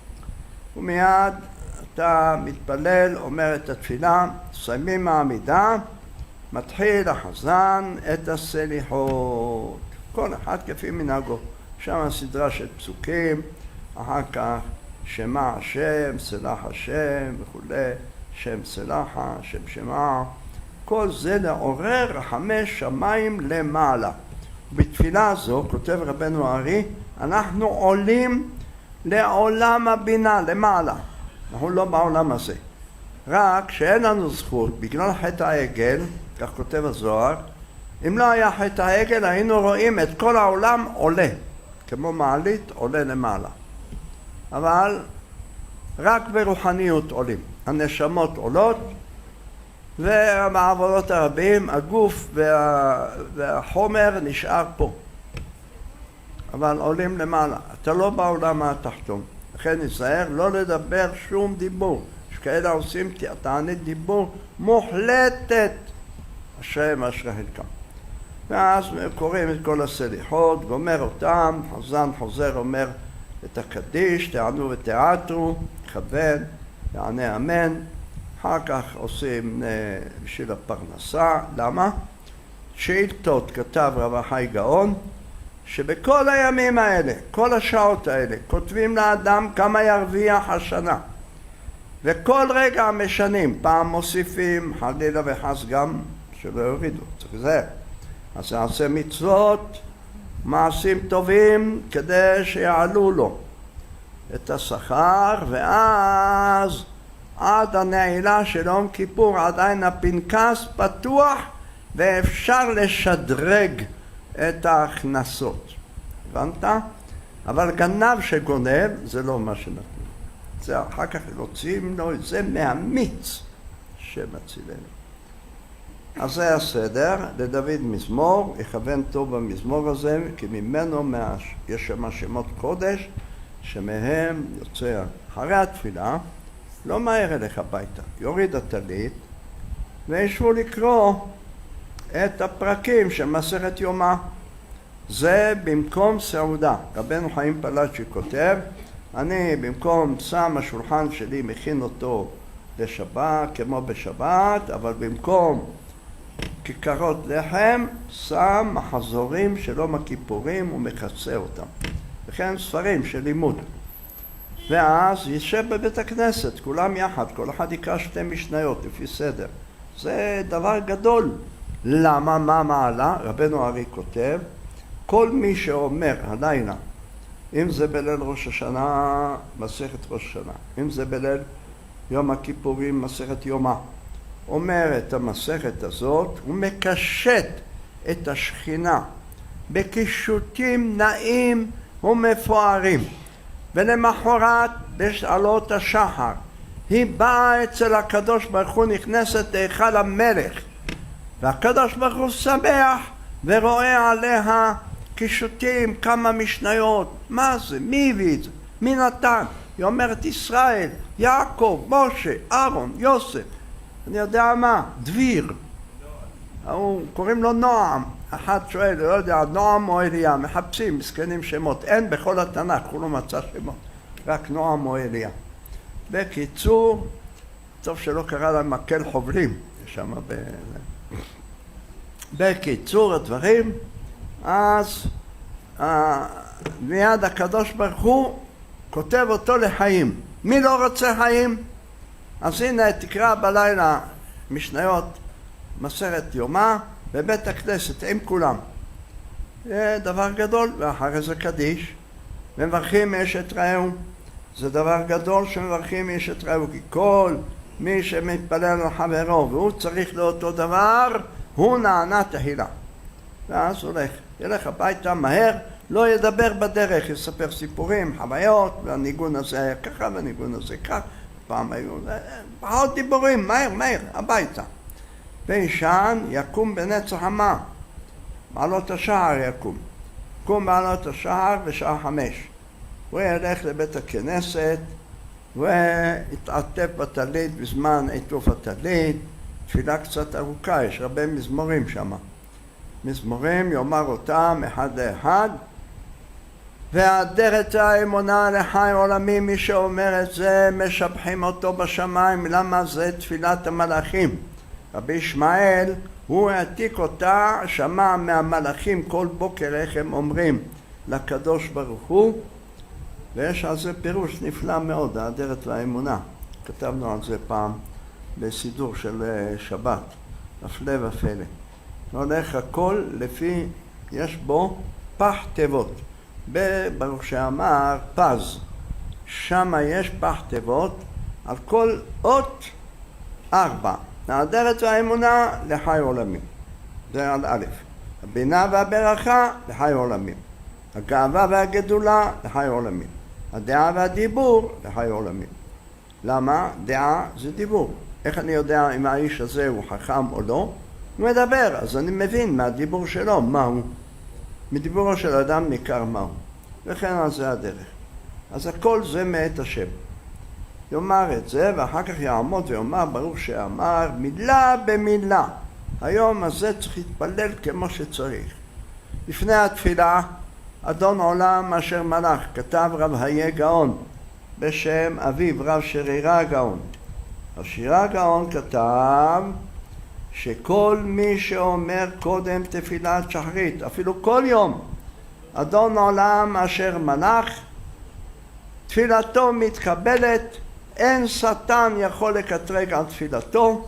ומיד אתה מתפלל, אומר את התפילה, סיימים מעמידה, מתחיל החזן את הסליחות. כל אחד כפי מנהגו. שם סדרה של פסוקים, אחר כך שמע השם, סלח השם וכולי, שם סלחה, שם שמע. כל זה לעורר רחמי שמיים למעלה. בתפילה הזו, כותב רבנו הארי, אנחנו עולים לעולם הבינה, למעלה. אנחנו לא בעולם הזה. רק שאין לנו זכות, בגלל חטא העגל, כך כותב הזוהר, אם לא היה חטא העגל, היינו רואים את כל העולם עולה, כמו מעלית עולה למעלה. אבל רק ברוחניות עולים. הנשמות עולות, ובעבודות הרבים הגוף והחומר נשאר פה. אבל עולים למעלה. אתה לא בעולם התחתון. לכן נזהר לא לדבר שום דיבור. יש כאלה עושים תענית דיבור מוחלטת. השם אשרי חלקם. ואז קוראים את כל הסליחות, גומר אותם, חזן חוזר אומר את הקדיש, תענו ותיעתרו, כוון, יענה אמן. אחר כך עושים בשביל הפרנסה. למה? שאילתות כתב רב החי גאון, שבכל הימים האלה, כל השעות האלה, כותבים לאדם כמה ירוויח השנה. וכל רגע משנים, פעם מוסיפים, חלילה וחס גם שלא יורידו, צריך לזהר. אז נעשה מצוות, מעשים טובים, כדי שיעלו לו את השכר, ואז עד הנעילה של יום כיפור עדיין הפנקס פתוח ואפשר לשדרג את ההכנסות. הבנת? אבל גנב שגונב זה לא מה שנתנו. זה אחר כך רוצים לו את זה מהמיץ שמצילנו. אז זה הסדר, לדוד מזמור, יכוון טוב במזמור הזה, כי ממנו יש שם שמות קודש, שמהם יוצא אחרי התפילה, לא מהר אלך הביתה, יוריד הטלית, וישבו לקרוא את הפרקים של מסכת יומא. זה במקום סעודה. רבנו חיים פלאצ'י כותב, אני במקום שם השולחן שלי מכין אותו לשבת, כמו בשבת, אבל במקום כיכרות לחם, שם מחזורים של יום הכיפורים ומכסה אותם. וכן ספרים של לימוד. ואז יישב בבית הכנסת, כולם יחד, כל אחד יקרא 2 משניות לפי סדר. זה דבר גדול. למה? מה מעלה? רבנו הארי כותב, כל מי שאומר הלילה, אם זה בליל ראש השנה, מסכת ראש השנה, אם זה בליל יום הכיפורים, מסכת יומא, אומר את המסכת הזאת, הוא מקשט את השכינה בקישוטים נעים ומפוארים. ולמחרת בשעות השחר היא באה אצל הקדוש ברוך הוא, נכנסת להיכל המלך, והקדוש ברוך הוא שמח ורואה עליה קישוטים, כמה משניות. מה זה? מי הביא את זה? מי נתן? היא אומרת ישראל, יעקב, משה, אהרון, יוסף, אני יודע מה, דביר, קוראים לו נועם. אחד שואל, לא יודע, נועם או אליה, מחפשים, מסכנים שמות, אין בכל התנ"ך, הוא לא מצא שמות, רק נועם או אליה. בקיצור, טוב שלא קרא להם מקל חובלים, שם בקיצור הדברים, אז מיד הקדוש ברוך הוא כותב אותו לחיים. מי לא רוצה חיים? אז הנה תקרא בלילה משניות מסכת יומא בבית הכנסת עם כולם. זה דבר גדול. ואחרי זה קדיש, ומברכים איש את רעהו. זה דבר גדול שמברכים איש את רעהו, כי כל מי שמתפלל על חברו והוא צריך לאותו דבר, הוא נענה תהילה. ואז הולך, ילך הביתה מהר, לא ידבר בדרך, יספר סיפורים, חוויות, והניגון הזה היה ככה והניגון הזה כך. פעם היו פחות דיבורים, מהר, הביתה. וישן יקום בנצח המה, מעלות השחר יקום. יקום מעלות השחר בשעה 5. הוא ילך לבית הכנסת והתעטף בטלית בזמן עיטוף הטלית, תפילה קצת ארוכה, יש הרבה מזמורים שם. מזמורים יאמר אותם אחד לאחד. והאדרת האמונה לחי עולמי, מי שאומר את זה משבחים אותו בשמיים. למה? זה תפילת המלאכים. רבי ישמעאל הוא העתיק אותה, שמע מהמלאכים כל בוקר איך הם אומרים לקדוש ברוך הוא, ויש על זה פירוש נפלא מאוד, האדרת והאמונה. כתבנו על זה פעם בסידור של שבת, הפלא ופלא. הולך הכל לפי, יש בו פח תיבות. ברוך שאמר פז, שם יש פח תיבות, על כל אות 4. האדרת והאמונה לחי עולמים, זה על א'. הבינה והברכה לחי עולמים. הגאווה והגדולה לחי עולמים. הדעה והדיבור לחי עולמים. למה? דעה זה דיבור. איך אני יודע אם האיש הזה הוא חכם או לא? הוא מדבר, אז אני מבין מהדיבור שלו מהו. מדיבורו של אדם ניכר מהו. וכן על זה הדרך. אז הכל זה מאת השם. יאמר את זה ואחר כך יעמוד ויאמר ברוך שאמר מילה במילה. היום הזה צריך להתפלל כמו שצריך. לפני התפילה, אדון עולם אשר מלך, כתב רב היה גאון בשם אביו רב שרירה גאון. רב שרירה גאון כתב שכל מי שאומר קודם תפילת שחרית, אפילו כל יום, אדון עולם אשר מלך, תפילתו מתקבלת, אין שטן יכול לקטרג על תפילתו,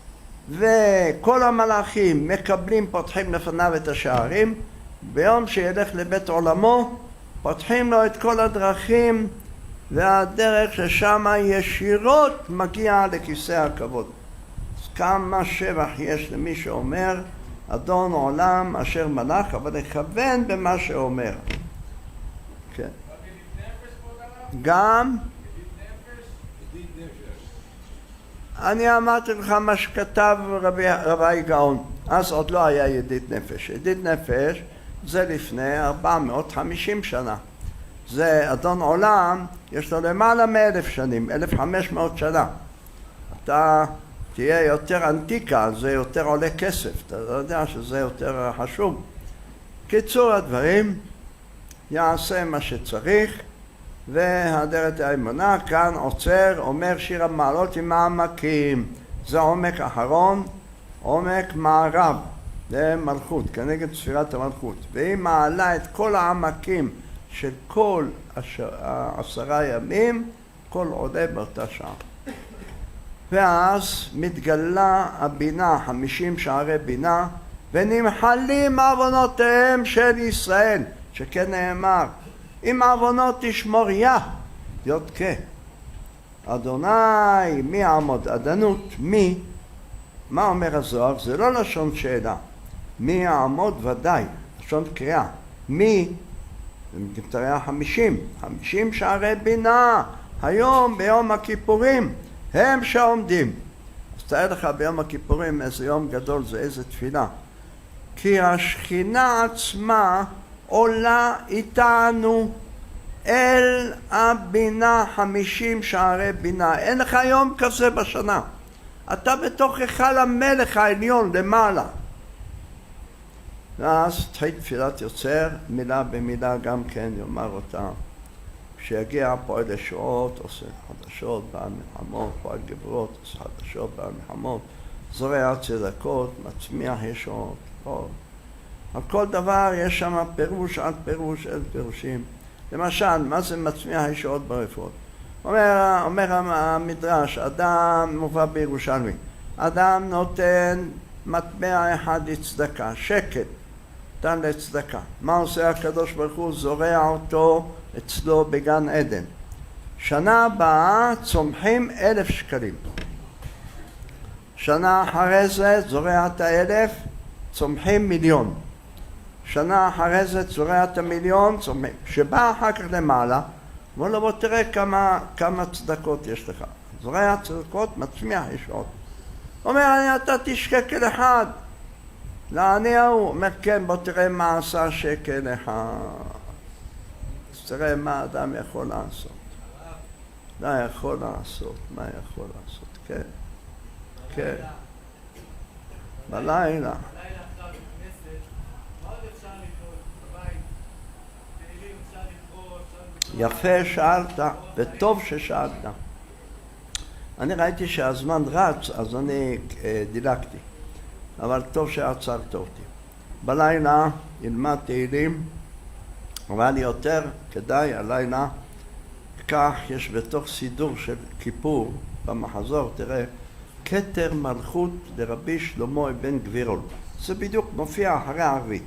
וכל המלאכים מקבלים, פותחים לפניו את השערים. ביום שילך לבית עולמו פותחים לו את כל הדרכים, והדרך ששם ישירות מגיע לכיסא הכבוד. אז כמה שבח יש למי שאומר אדון עולם אשר מלך, אבל לכוון במה שאומר. כן. גם אני אמרתי לך מה שכתב רבי גאון, אז עוד לא היה ידיד נפש. ידיד נפש זה לפני 450 שנה. זה אדון עולם, יש לו למעלה מ-1000 שנים, 1500 שנה. אתה תהיה יותר אנטיקה, זה יותר עולה כסף, אתה יודע שזה יותר חשוב. קיצור הדברים, יעשה מה שצריך, והאדרת האמונה כאן עוצר, אומר שיר המעלות עם העמקים. זה עומק אחרון, עומק מערב, זה מלכות, כנגד ספירת המלכות. והיא מעלה את כל העמקים של כל 10 ימים, כל עולה באותה שעה. ואז מתגלה הבינה, 50 שערי בינה, ונמחלים עוונותיהם של ישראל, שכן נאמר, אם עוונות תשמור יודקה. אדוני, מי יעמוד? עדנות, מי? מה אומר הזוהר? זה לא לשון שאלה. מי יעמוד? ודאי, לשון קריאה. מי? זה מתראה 50 שערי בינה, היום ביום הכיפורים, הם שעומדים. אז תאר לך ביום הכיפורים איזה יום גדול זה, איזה תפילה. כי השכינה עצמה עולה איתנו אל הבינה, 50 שערי בינה. אין לך יום כזה בשנה. אתה בתוך היכל המלך העליון למעלה. ואז תחית תפילת יוצר, מילה במילה גם כן יאמר אותה. כשיגיע פועל ישועות, עושה חדשות, בעל מלחמות, פועל גבורות, עושה חדשות, בעל מלחמות, זורע צדקות, מצמיח ישועות. על כל דבר יש שם פירוש על פירוש על פירושים. למשל, מה זה מצמיח ישועות ברפואות? אומר המדרש, אדם מובא בירושלמי, אדם נותן מטבע אחד לצדקה, שקל, נתן לצדקה. מה עושה הקדוש ברוך הוא? זורע אותו אצלו בגן עדן. שנה הבאה צומחים 1,000 שקלים. שנה אחרי זה זורע את 1,000, צומחים 1,000,000. שנה אחרי זה זורע את 1,000,000, צומחים. שבא אחר כך למעלה, אומר לו בוא תראה כמה צדקות יש לך. זורע צדקות, מצמיח ישועות. אומר, אני נתתי שקל אחד. לעני ההוא, אומר, כן, בוא תראה מה עשה שקל אחד. אז תראה מה אדם יכול לעשות. מה יכול לעשות? מה יכול לעשות? כן, כן. בלילה. יפה שאלת, וטוב ששאלת. אני ראיתי שהזמן רץ, אז אני דילגתי. אבל טוב שעצרת אותי. בלילה ילמד תהילים, אבל יותר כדאי הלילה, כך יש בתוך סידור של כיפור, במחזור, תראה, כתר מלכות לרבי שלמה אבן גבירול. זה בדיוק מופיע אחרי הערבית.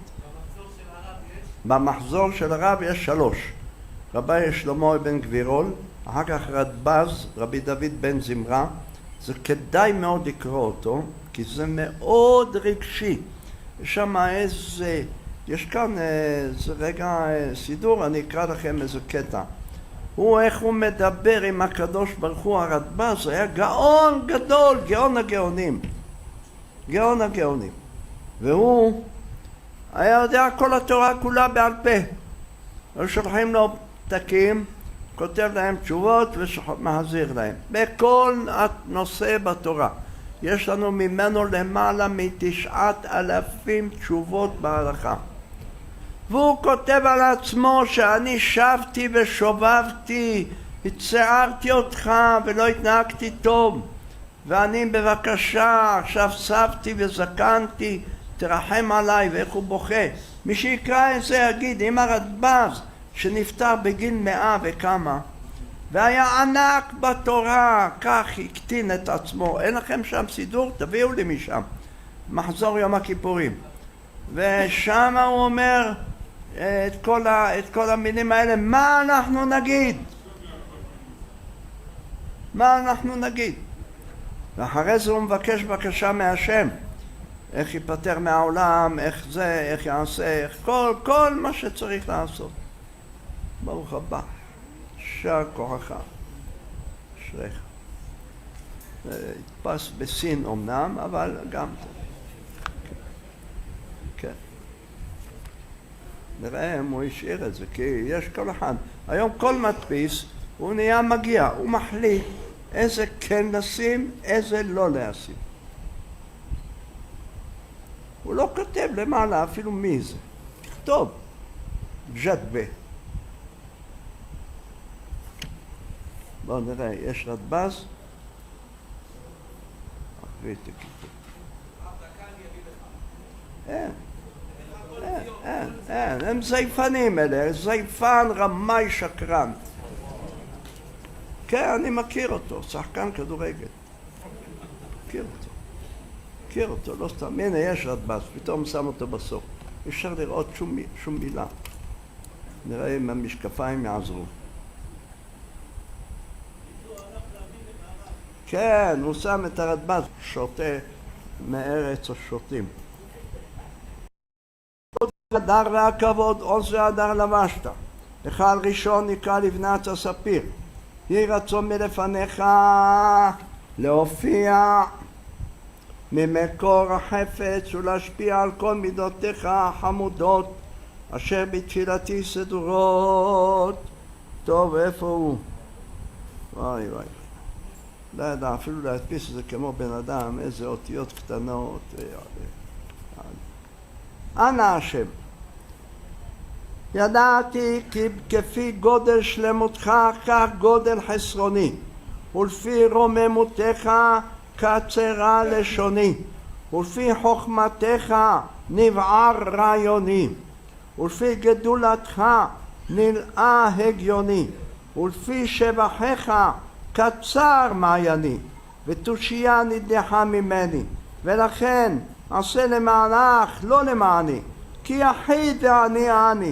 במחזור של הרב יש 3. רבי שלמה אבן גבירול, אחר כך רדב"ז, רבי דוד בן זמרה. זה כדאי מאוד לקרוא אותו, כי זה מאוד רגשי. יש שם איזה, יש כאן איזה רגע סידור, אני אקרא לכם איזה קטע. איך הוא מדבר עם הקדוש ברוך הוא, הרדב"ז, היה גאון גדול, גאון הגאונים. גאון הגאונים. והוא היה יודע כל התורה כולה בעל פה. ושולחים לו פתקים, כותב להם תשובות ומחזיר להם. בכל הנושא בתורה. יש לנו ממנו למעלה מ9,000 תשובות בהלכה. והוא כותב על עצמו שאני שבתי ושובבתי, הצערתי אותך ולא התנהגתי טוב, ואני בבקשה עכשיו סבתי וזקנתי, תרחם עליי. ואיך הוא בוכה. מי שיקרא את זה יגיד, אם הרדב"ז שנפטר בגיל 100 וכמה והיה ענק בתורה, כך הקטין את עצמו. אין לכם שם סידור? תביאו לי משם, מחזור יום הכיפורים. ושם הוא אומר את כל המילים האלה. מה אנחנו נגיד? מה אנחנו נגיד? ואחרי זה הוא מבקש בקשה מהשם, איך ייפטר מהעולם, איך זה, איך יעשה, איך כל מה שצריך לעשות. ברוך הבא, שר כוחך, אשריך. הדפס בסין אמנם, אבל גם כן. נראה אם הוא השאיר את זה, כי יש כל אחד. היום כל מדפיס הוא נהיה מגיע, הוא מחליט איזה כן לשים, איזה לא לשים. הוא לא כותב למעלה אפילו מי זה. תכתוב, ג'ת ב. בואו נראה, יש רדב"ז. אחרי תכתוב. אין, הם זייפנים אלה, זייפן, רמאי, שקרן. כן, אני מכיר אותו, שחקן כדורגל. מכיר אותו, לא סתם. הנה, יש רדב"ז, פתאום שם אותו בסוף. אפשר לראות שום מילה. נראה אם המשקפיים יעזרו. כן, הוא שם את הרדב"ז, שותה מארץ השוטים. הדר והכבוד, עוז והדר לבשת. היכל ראשון נקרא לבנת הספיר. יהי רצון מלפניך להופיע ממקור החפץ ולהשפיע על כל מידותיך החמודות אשר בתפילתי סדורות. טוב, איפה הוא? וואי. לא ידע אפילו להדפיס את זה כמו בן אדם, איזה אותיות קטנות. אנא השם, ידעתי כי כפי גודל שלמותך כך גודל חסרוני, ולפי רוממותך קצרה לשוני, ולפי חוכמתך נבער רעיוני, ולפי גדולתך נלאה הגיוני, ולפי שבחיך קצר מעייני, ותושייה נדחה ממני. ולכן עשה למענך לא למעני, כי יחיד ואני אני,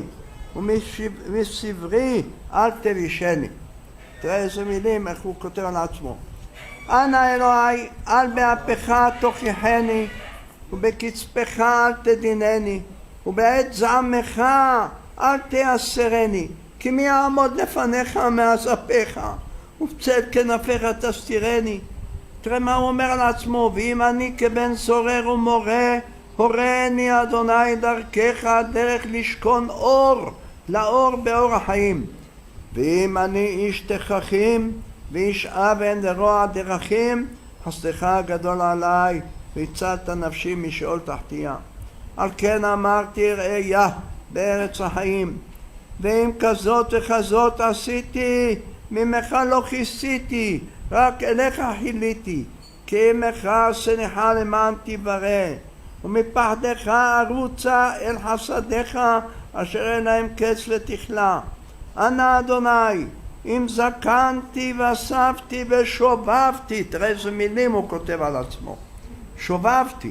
ומסברי אל תבישני. תראה איזה מילים, איך הוא כותב על עצמו. אנא אלוהי, אל באפך תוכיחני, ובקצפך אל תדינני, ובעת זעמך אל תאסרני, כי מי יעמוד לפניך מאז אפיך, ובצל כנפיך תסתירני. תראה מה הוא אומר על עצמו. ואם אני כבן סורר ומורה, הורני אדוני דרכך, דרך לשכון אור, לאור באור החיים. ואם אני איש תככים, וישאב הן לרוע דרכים, חסדך גדול עליי, והצלת נפשי משאול תחתיה. על כן אמרתי ראיה בארץ החיים, ואם כזאת וכזאת עשיתי, ממך לא כיסיתי, רק אליך חיליתי, כי עמך סניחה למען תברא, ומפחדך ארוצה אל חסדיך, אשר אין להם קץ לתכלה. אנא אדוני, אם זקנתי ואספתי ושובבתי, תראה איזה מילים הוא כותב על עצמו, שובבתי,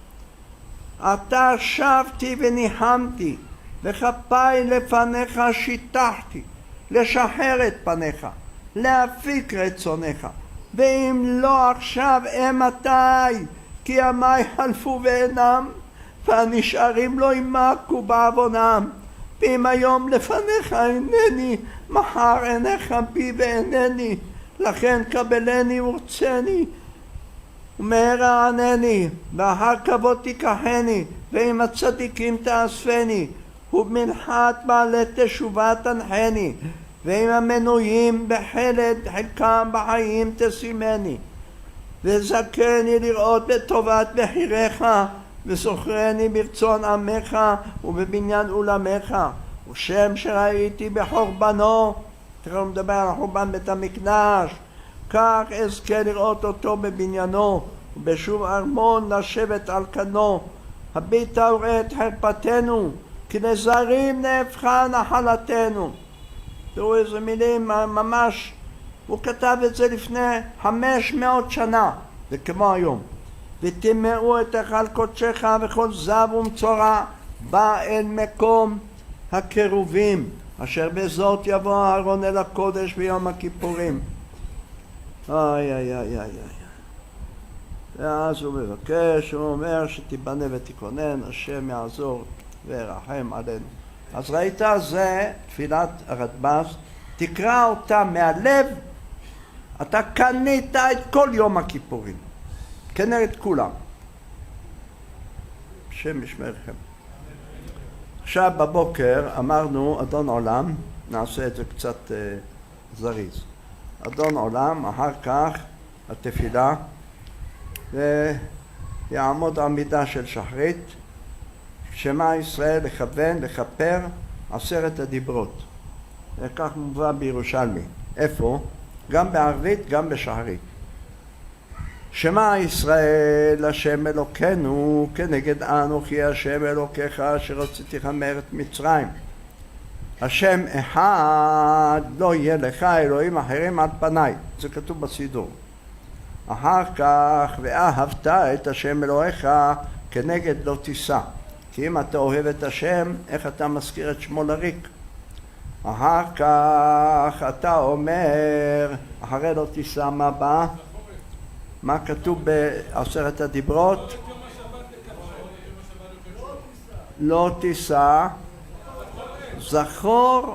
עתה שבתי וניחמתי, וכפיי לפניך שיטחתי, לשחרר את פניך, להפיק רצונך, ואם לא עכשיו אמתי, כי ימי חלפו ואינם, והנשארים לא ימקו בעוונם. ואם היום לפניך אינני, מחר עיניך בי ואינני, לכן קבלני ורצני, ומהרה ענני, ואחר כבוד תיקחני, ועם הצדיקים תאספני, ובמנחת בעלי תשובה תנחני, ועם המנויים בחלד חלקם בחיים תשימני, וזכני לראות בטובת בחיריך, וזוכרני ברצון עמך ובבניין אולמך, ושם שראיתי בחורבנו, תראו מדבר על חורבן בית המקדש, כך אזכה לראות אותו בבניינו, ובשוב ארמון לשבת על כנו. הביטה וראה את חרפתנו, כי לזרים נהפכה נחלתנו. תראו איזה מילים, ממש, הוא כתב את זה לפני 500 שנה, זה כמו היום. ותמאו את היכל קודשך וכל זב ומצורע בא אל מקום הקירובים, אשר בזאת יבוא אהרון אל הקודש ביום הכיפורים. איי איי איי איי איי. ואז הוא מבקש, הוא אומר שתיבנה ותיכונן, השם יעזור וירחם עלינו. אז ראית, זה תפילת הרדב"ז, תקרא אותה מהלב, אתה קנית את כל יום הכיפורים, כנגד כולם. השם ישמרכם. עכשיו בבוקר אמרנו אדון עולם, נעשה את זה קצת זריז. אדון עולם, אחר כך התפילה, ויעמוד עמידה של שחרית, שמע ישראל לכוון, לכפר 10 הדיברות. וכך מובא בירושלמי. איפה? גם בערבית, גם בשחרית. שמע ישראל, השם אלוקינו, כנגד אנוכי השם אלוקיך, אשר הוצאתיך מארץ מצרים. השם אחד, לא יהיה לך אלוהים אחרים על פניי. זה כתוב בסידור. אחר כך, ואהבת את השם אלוהיך, כנגד לא תישא. כי אם אתה אוהב את השם, איך אתה מזכיר את שמו לריק? אחר כך אתה אומר, אחרי לא תישא מה בא? מה כתוב ב10 הדיברות? לא תישא, זכור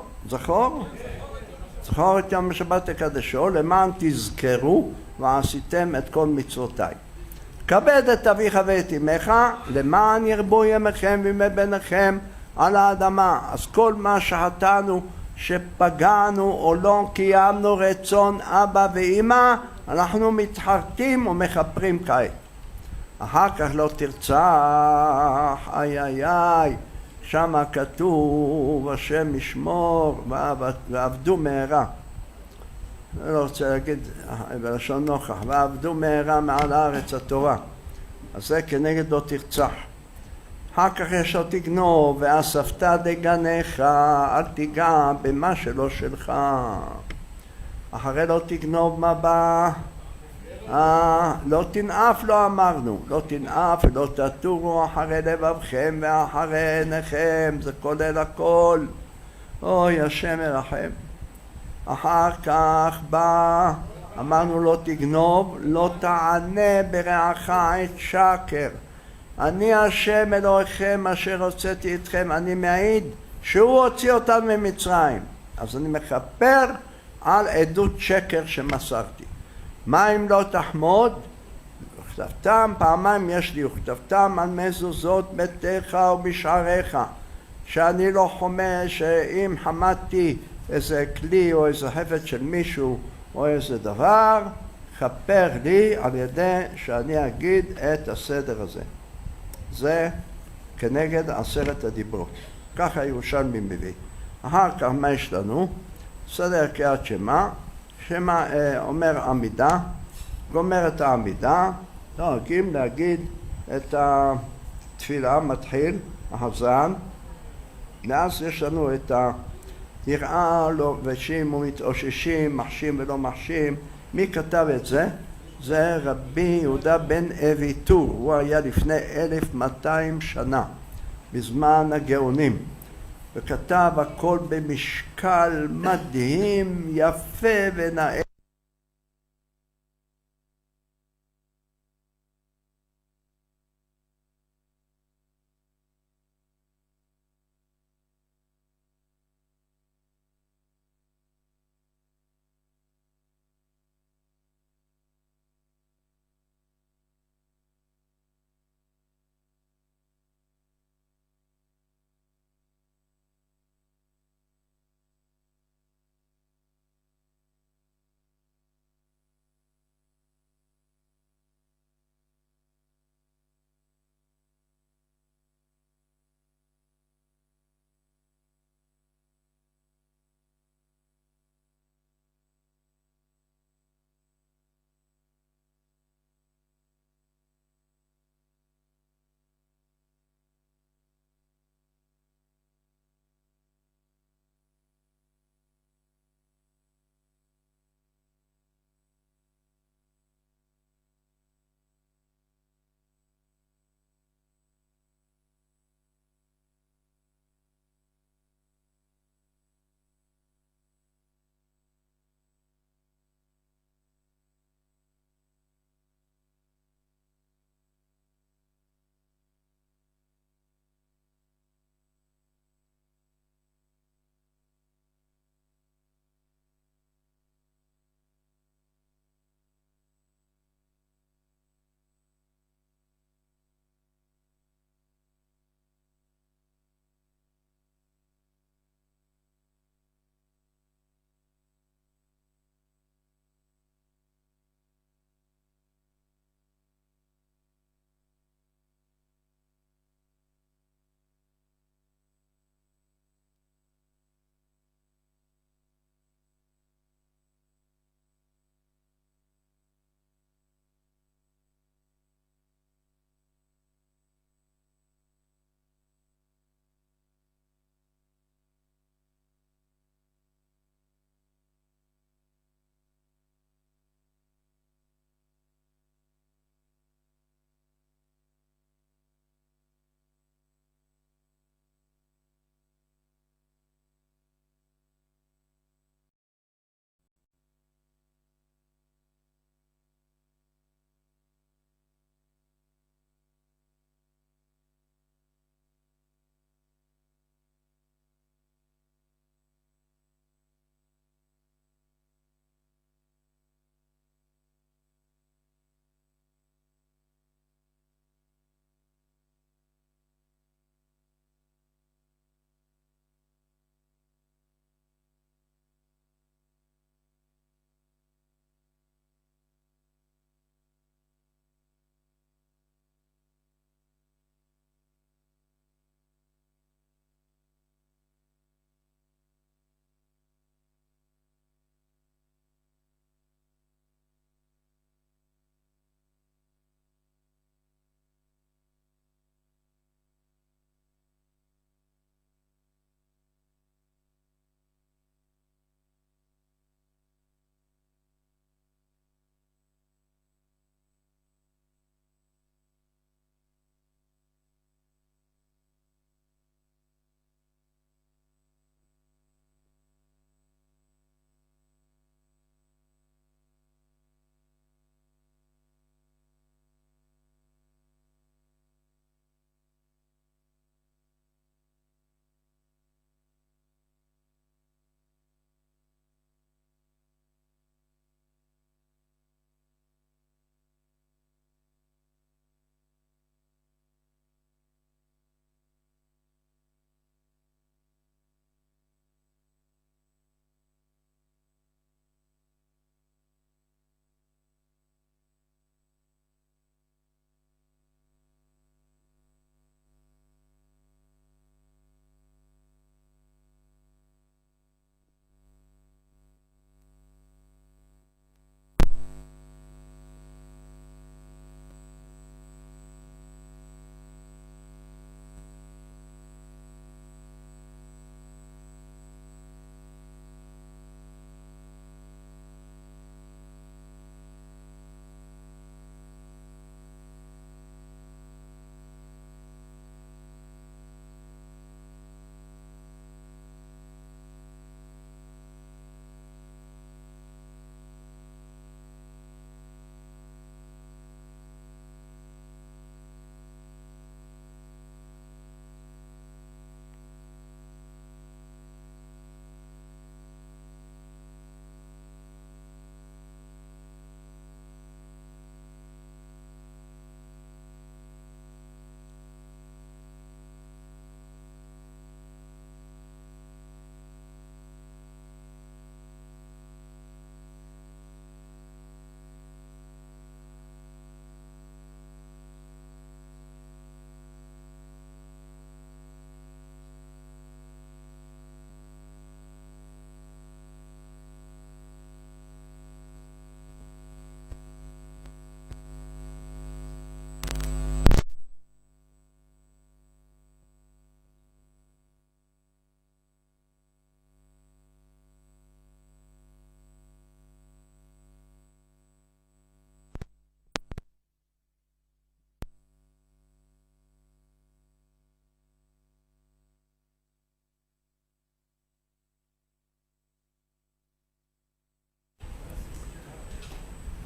את יום השבת תקדשו, למען תזכרו ועשיתם את כל מצוותיי. כבד את אביך ואת אמך, למען ירבו ימיכם וימי בניכם על האדמה. אז כל מה שחטאנו, שפגענו או לא קיימנו רצון אבא ואמא, אנחנו מתחרטים ומכפרים כעת. אחר כך לא תרצח, איי איי איי, שמה כתוב השם ישמור ועבדו מהרה. אני לא רוצה להגיד בלשון נוכח, ועבדו מהרה מעל הארץ התורה. אז זה כנגד לא תרצח. אחר כך יש לא תגנוב, ואספת דגניך, אל תיגע במה שלא שלך. אחרי לא תגנוב מה בא? לא תנאף לא אמרנו, לא תנאף ולא תטורו אחרי לבבכם ואחרי עיניכם, זה כולל הכל. אוי השם ירחם. אחר כך בא, אמרנו לא תגנוב, לא תענה ברעך את שקר. אני השם אלוהיכם אשר הוצאתי אתכם, אני מעיד שהוא הוציא אותם ממצרים. אז אני מכפר על עדות שקר שמסרתי. מה אם לא תחמוד? וכתבתם, פעמיים יש לי, וכתבתם על מזוזות ביתך ובשעריך, שאני לא חומש, שאם חמדתי איזה כלי או איזה חפץ של מישהו, או איזה דבר, כפר לי על ידי שאני אגיד את הסדר הזה. זה כנגד 10 הדיברות. ככה ירושלמי מביא. אחר כך מה יש לנו? סדר קריאת שמע, שמע אומר עמידה, גומר את העמידה, נוהגים להגיד את התפילה, מתחיל, החזן, ואז יש לנו את יראה לובשים ומתאוששים, מחשים ולא מחשים. מי כתב את זה? זה רבי יהודה בן אביטור, הוא היה לפני 1200 שנה, בזמן הגאונים, וכתב הכל במשקל מדהים, יפה ונאה.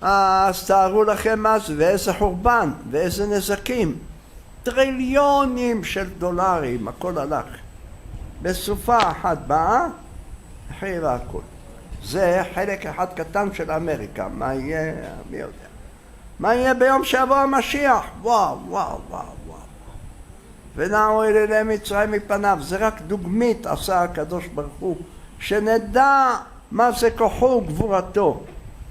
אז תארו לכם מה זה, ואיזה חורבן, ואיזה נזקים. טריליונים של דולרים, הכל הלך. בסופה אחת באה, החריבה הכל. זה חלק אחד קטן של אמריקה. מה יהיה? מי יודע. מה יהיה ביום שיבוא המשיח? וואו, וואו, וואו, וואו. ונעו אליהם מצרים מפניו. זה רק דוגמית עשה הקדוש ברוך הוא, שנדע מה זה כוחו וגבורתו.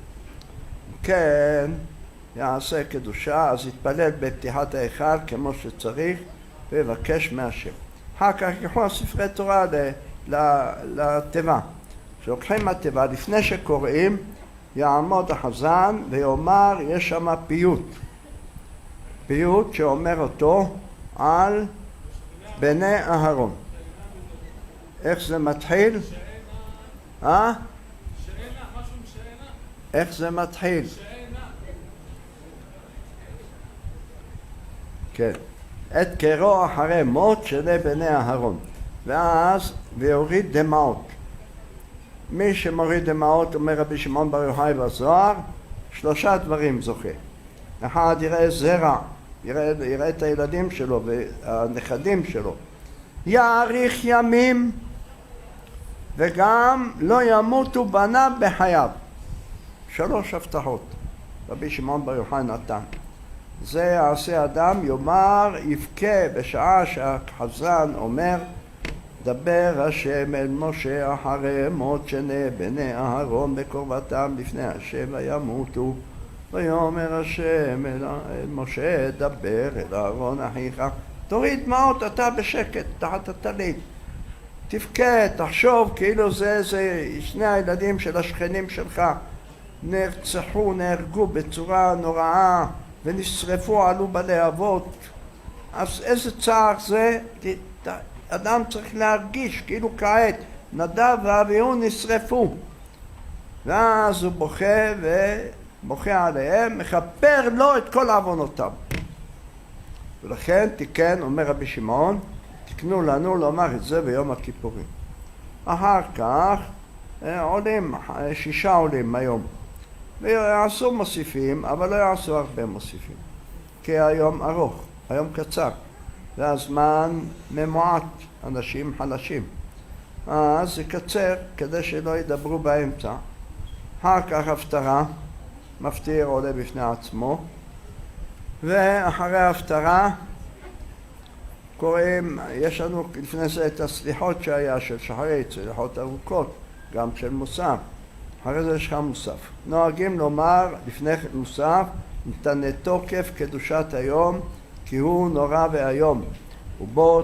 כן, יעשה קדושה, אז יתפלל בפתיחת ההיכל כמו שצריך, ויבקש מהשם. אחר כך יקחו ספרי תורה לתיבה. כשלוקחים מהתיבה, לפני שקוראים, יעמוד החזן ויאמר, יש שם פיוט. פיוט שאומר אותו על בני אהרון. איך זה מתחיל? שאינה, משהו עם שאינה. איך זה מתחיל? שאינה. כן. את קרו אחרי מות שני בני אהרון. ואז ויוריד דמעות. מי שמוריד דמעות, אומר רבי שמעון בר יוחאי בזוהר, 3 דברים זוכה. אחד, יראה זרע, יראה את הילדים שלו והנכדים שלו. יאריך ימים, וגם לא ימותו בניו בחייו. 3 הבטחות רבי שמעון בר יוחאי נתן. זה יעשה אדם, יאמר, יבכה בשעה שהחזן אומר, דבר השם אל משה אחרי מות שני בני אהרון בקרבתם לפני השם וימותו. ויאמר השם אל משה, דבר אל אהרון אחיך. תוריד דמעות, אתה בשקט, תחת הטלית. תבכה, תחשוב כאילו זה שני הילדים של השכנים שלך נרצחו, נהרגו בצורה נוראה ונשרפו, עלו בלהבות. אז איזה צער זה? אדם צריך להרגיש כאילו כעת נדב ואביהו נשרפו. ואז הוא בוכה עליהם, מכפר לו את כל עוונותיו. ולכן תיקן, אומר רבי שמעון, תקנו לנו לומר את זה ביום הכיפורים. אחר כך עולים, 6 עולים היום. ויעשו מוסיפים, אבל לא יעשו הרבה מוסיפים. כי היום ארוך, היום קצר. והזמן ממועט, אנשים חלשים. אז יקצר כדי שלא ידברו באמצע. אחר כך הפטרה, מפטיר עולה בפני עצמו. ואחרי ההפטרה קוראים, יש לנו לפני זה את הסליחות שהיה של שחרית, סליחות ארוכות, גם של מוסף. אחרי זה יש לך מוסף. נוהגים לומר לפני מוסף, נתנה תוקף קדושת היום, כי הוא נורא והיום, ובו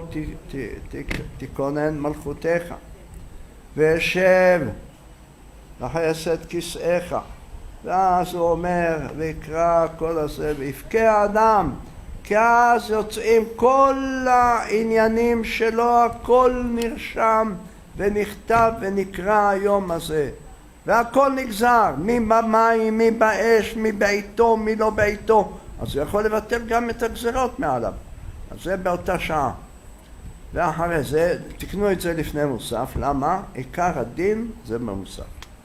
תכונן מלכותך, וישב לחסד כסאיך. ואז הוא אומר, ויקרא כל הזה, ויבכה האדם, כי אז יוצאים כל העניינים שלו, הכל נרשם ונכתב ונקרא היום הזה. והכל נגזר, מי במים, מי באש, מי בעיתו, מי לא בעיתו. אז הוא יכול לבטל גם את הגזרות מעליו. אז זה באותה שעה. ואחרי זה, תקנו את זה לפני מוסף. למה? עיקר הדין זה במוסף.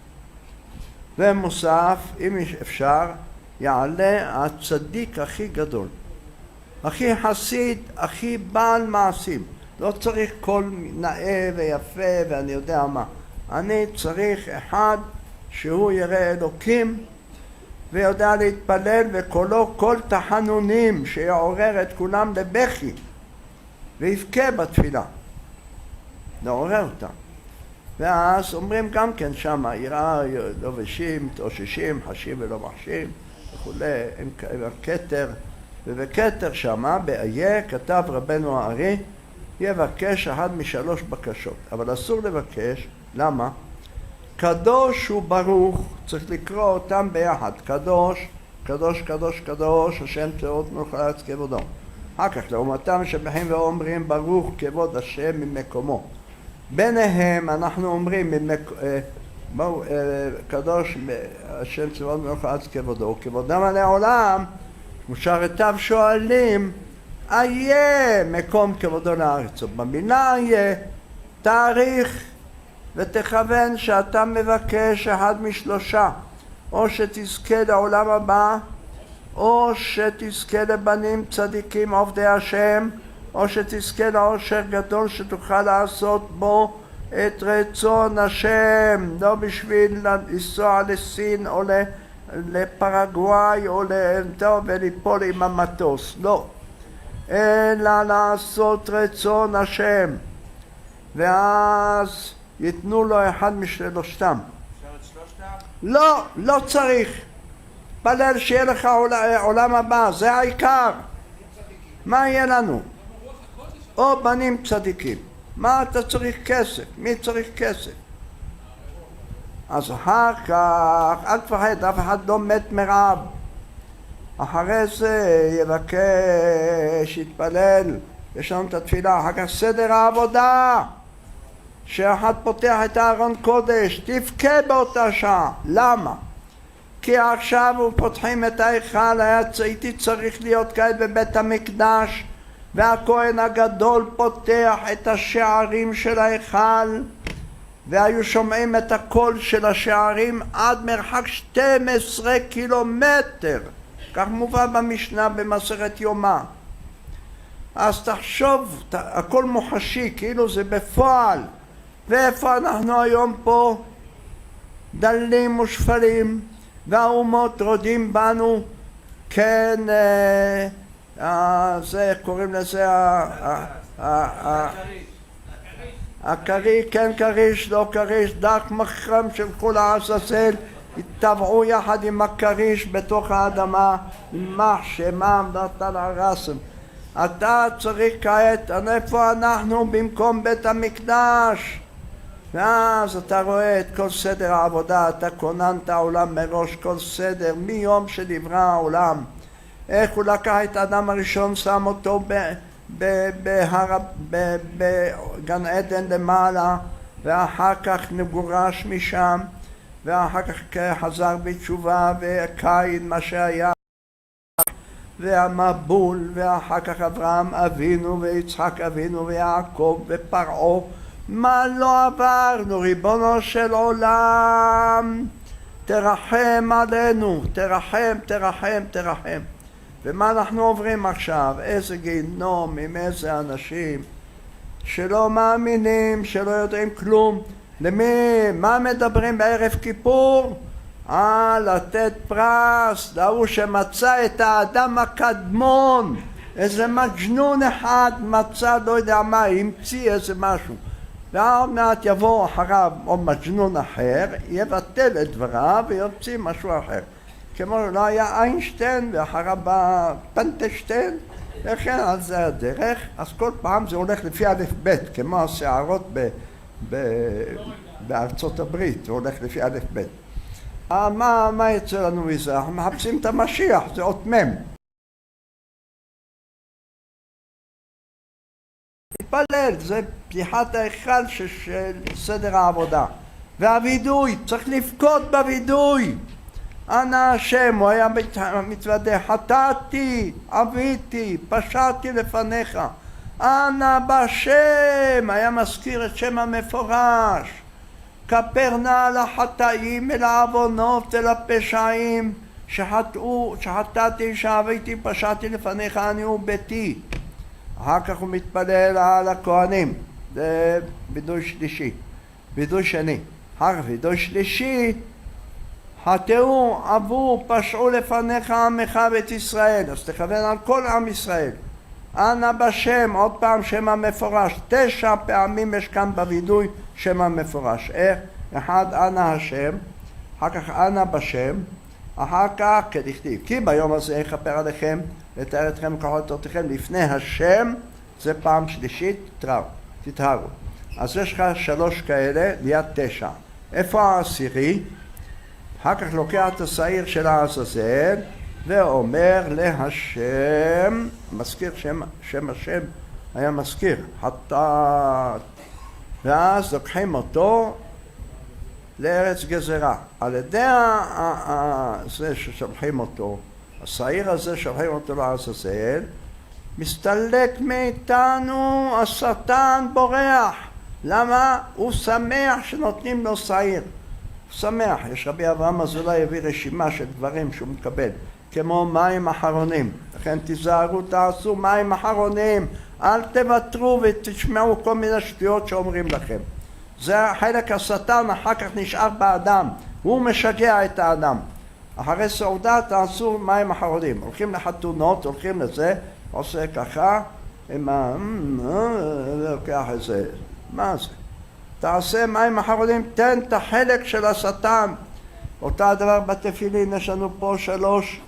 ומוסף, אם אפשר, יעלה הצדיק הכי גדול. הכי חסיד, הכי בעל מעשים. לא צריך קול נאה ויפה ואני יודע מה. אני צריך אחד שהוא יראה אלוקים ויודע להתפלל וקולו כל תחנונים שיעורר את כולם לבכי ויבכה בתפילה. לעורר אותם. ואז אומרים גם כן שמה, יראה לובשים, תאוששים, חשים ולא מחשים וכולי, עם כתר. ובכתר שמה, באיה, כתב רבנו הארי, יבקש אחד מ3 בקשות. אבל אסור לבקש, למה? קדוש וברוך, צריך לקרוא אותם ביחד. קדוש, קדוש, קדוש, קדוש, השם צבאות מלך הארץ כבודו. אחר כך לעומתם שבחים ואומרים ברוך כבוד השם ממקומו. ביניהם אנחנו אומרים קדוש השם צבאות מלך הארץ כבודו, כבודם עלי העולם, ושרתיו שואלים, איה מקום כבודו לארץ. במילה איה, תאריך ותכוון שאתה מבקש אחד מ3. או שתזכה לעולם הבא, או שתזכה לבנים צדיקים עובדי השם, או שתזכה לעושר גדול שתוכל לעשות בו את רצון השם, לא בשביל לנסוע לסין או לפרגוואי או וליפול עם המטוס, לא, אלא לעשות רצון השם, ואז ייתנו לו אחד משלושתם. לא, לא צריך. פלל שיהיה לך עולם הבא, זה העיקר. מה יהיה לנו? או בנים צדיקים. מה אתה צריך כסף? מי צריך כסף? אז אחר כך, אל תפחד, אף אחד לא מת מרעב. אחרי זה יבקש, יתפלל, יש לנו את התפילה, אחר כך סדר העבודה. שאחד פותח את הארון קודש, תבכה באותה שעה. למה? כי עכשיו הוא פותחים את ההיכל, הייתי צריך להיות כעת בבית המקדש, והכהן הגדול פותח את השערים של ההיכל, והיו שומעים את הקול של השערים עד מרחק 12 קילומטר. כך מובא במשנה במסכת יומא. אז תחשוב, הכל מוחשי, כאילו זה בפועל. ואיפה אנחנו היום פה? דלים ושפלים, והאומות רודים בנו, כן, זה קוראים לזה הכריש, כן כריש, לא כריש, דק מחרם של כל העזאזל, יטבעו יחד עם הכריש בתוך האדמה, יימח שמם נתן הרסם. אתה צריך כעת, איפה אנחנו במקום בית המקדש? ואז אתה רואה את כל סדר העבודה, אתה כוננת העולם מראש, כל סדר, מיום שנברא העולם. איך הוא לקח את האדם הראשון, שם אותו בגן עדן למעלה, ואחר כך נגורש משם, ואחר כך חזר בתשובה, וקין מה שהיה, והמבול, ואחר כך אברהם אבינו, ויצחק אבינו, ויעקב, ופרעה. מה לא עברנו, ריבונו של עולם, תרחם עלינו, תרחם, תרחם, תרחם. ומה אנחנו עוברים עכשיו? איזה גיהנום עם איזה אנשים שלא מאמינים, שלא יודעים כלום. למי? מה מדברים בערב כיפור? לתת פרס להוא שמצא את האדם הקדמון. איזה מג'נון אחד מצא, לא יודע מה, המציא איזה משהו. ועוד מעט יבוא אחריו או מג'נון אחר, יבטל את דבריו ויוציא משהו אחר. כמו לא היה איינשטיין ואחריו בא פנטשטיין, וכן על זה הדרך. אז כל פעם זה הולך לפי א' ב', כמו השערות בארצות הברית, זה הולך לפי א' ב'. מה יצא לנו מזה? אנחנו מחפשים את המשיח, זה אות מם. להתפלל, זה פתיחת ההיכל של סדר העבודה. והווידוי, צריך לבכות בווידוי. אנא השם, הוא היה מתוודה, חטאתי, עוויתי, פשעתי לפניך. אנא בשם, היה מזכיר את שם המפורש. כפר נא על החטאים, אל העוונות, אל הפשעים, שחטאתי, שעוויתי, פשעתי לפניך, אני וביתי. אחר כך הוא מתפלל על הכהנים, זה וידוי שלישי. וידוי שני, אחר כך וידוי שלישי, חטאו, עוו, פשעו לפניך עמך בית ישראל. אז תכוון על כל עם ישראל. אנא בשם, עוד פעם שם המפורש. 9 פעמים יש כאן בווידוי שם המפורש. איך? אחד, אנא השם, אחר כך אנא בשם, אחר כך כדכתיב, כי ביום הזה יכפר עליכם, לתאר אתכם וכוחותיכם לפני השם, זה פעם שלישית, תתהרו. אז יש לך 3 כאלה ליד 9. איפה העשירי? אחר כך לוקח את השעיר של העזאזל ואומר להשם, מזכיר שם השם, היה מזכיר, חטאת. ואז לוקחים אותו לארץ גזרה. על ידי זה ששולחים אותו, השעיר הזה שולחים אותו לעזאזל, מסתלק מאיתנו, השטן בורח. למה? הוא שמח שנותנים לו שעיר. שמח. יש רבי אברהם אזולאי הביא רשימה של דברים שהוא מקבל, כמו מים אחרונים. לכן תיזהרו, תעשו מים אחרונים, אל תוותרו ותשמעו כל מיני שטויות שאומרים לכם. זה חלק השטן, אחר כך נשאר באדם, הוא משגע את האדם. אחרי סעודה תעשו מים אחרונים, הולכים לחתונות, הולכים לזה, עושה ככה, עם לוקח איזה, מה זה? תעשה מים אחרונים, תן את החלק של השטן. אותה דבר בתפילין, יש לנו פה 3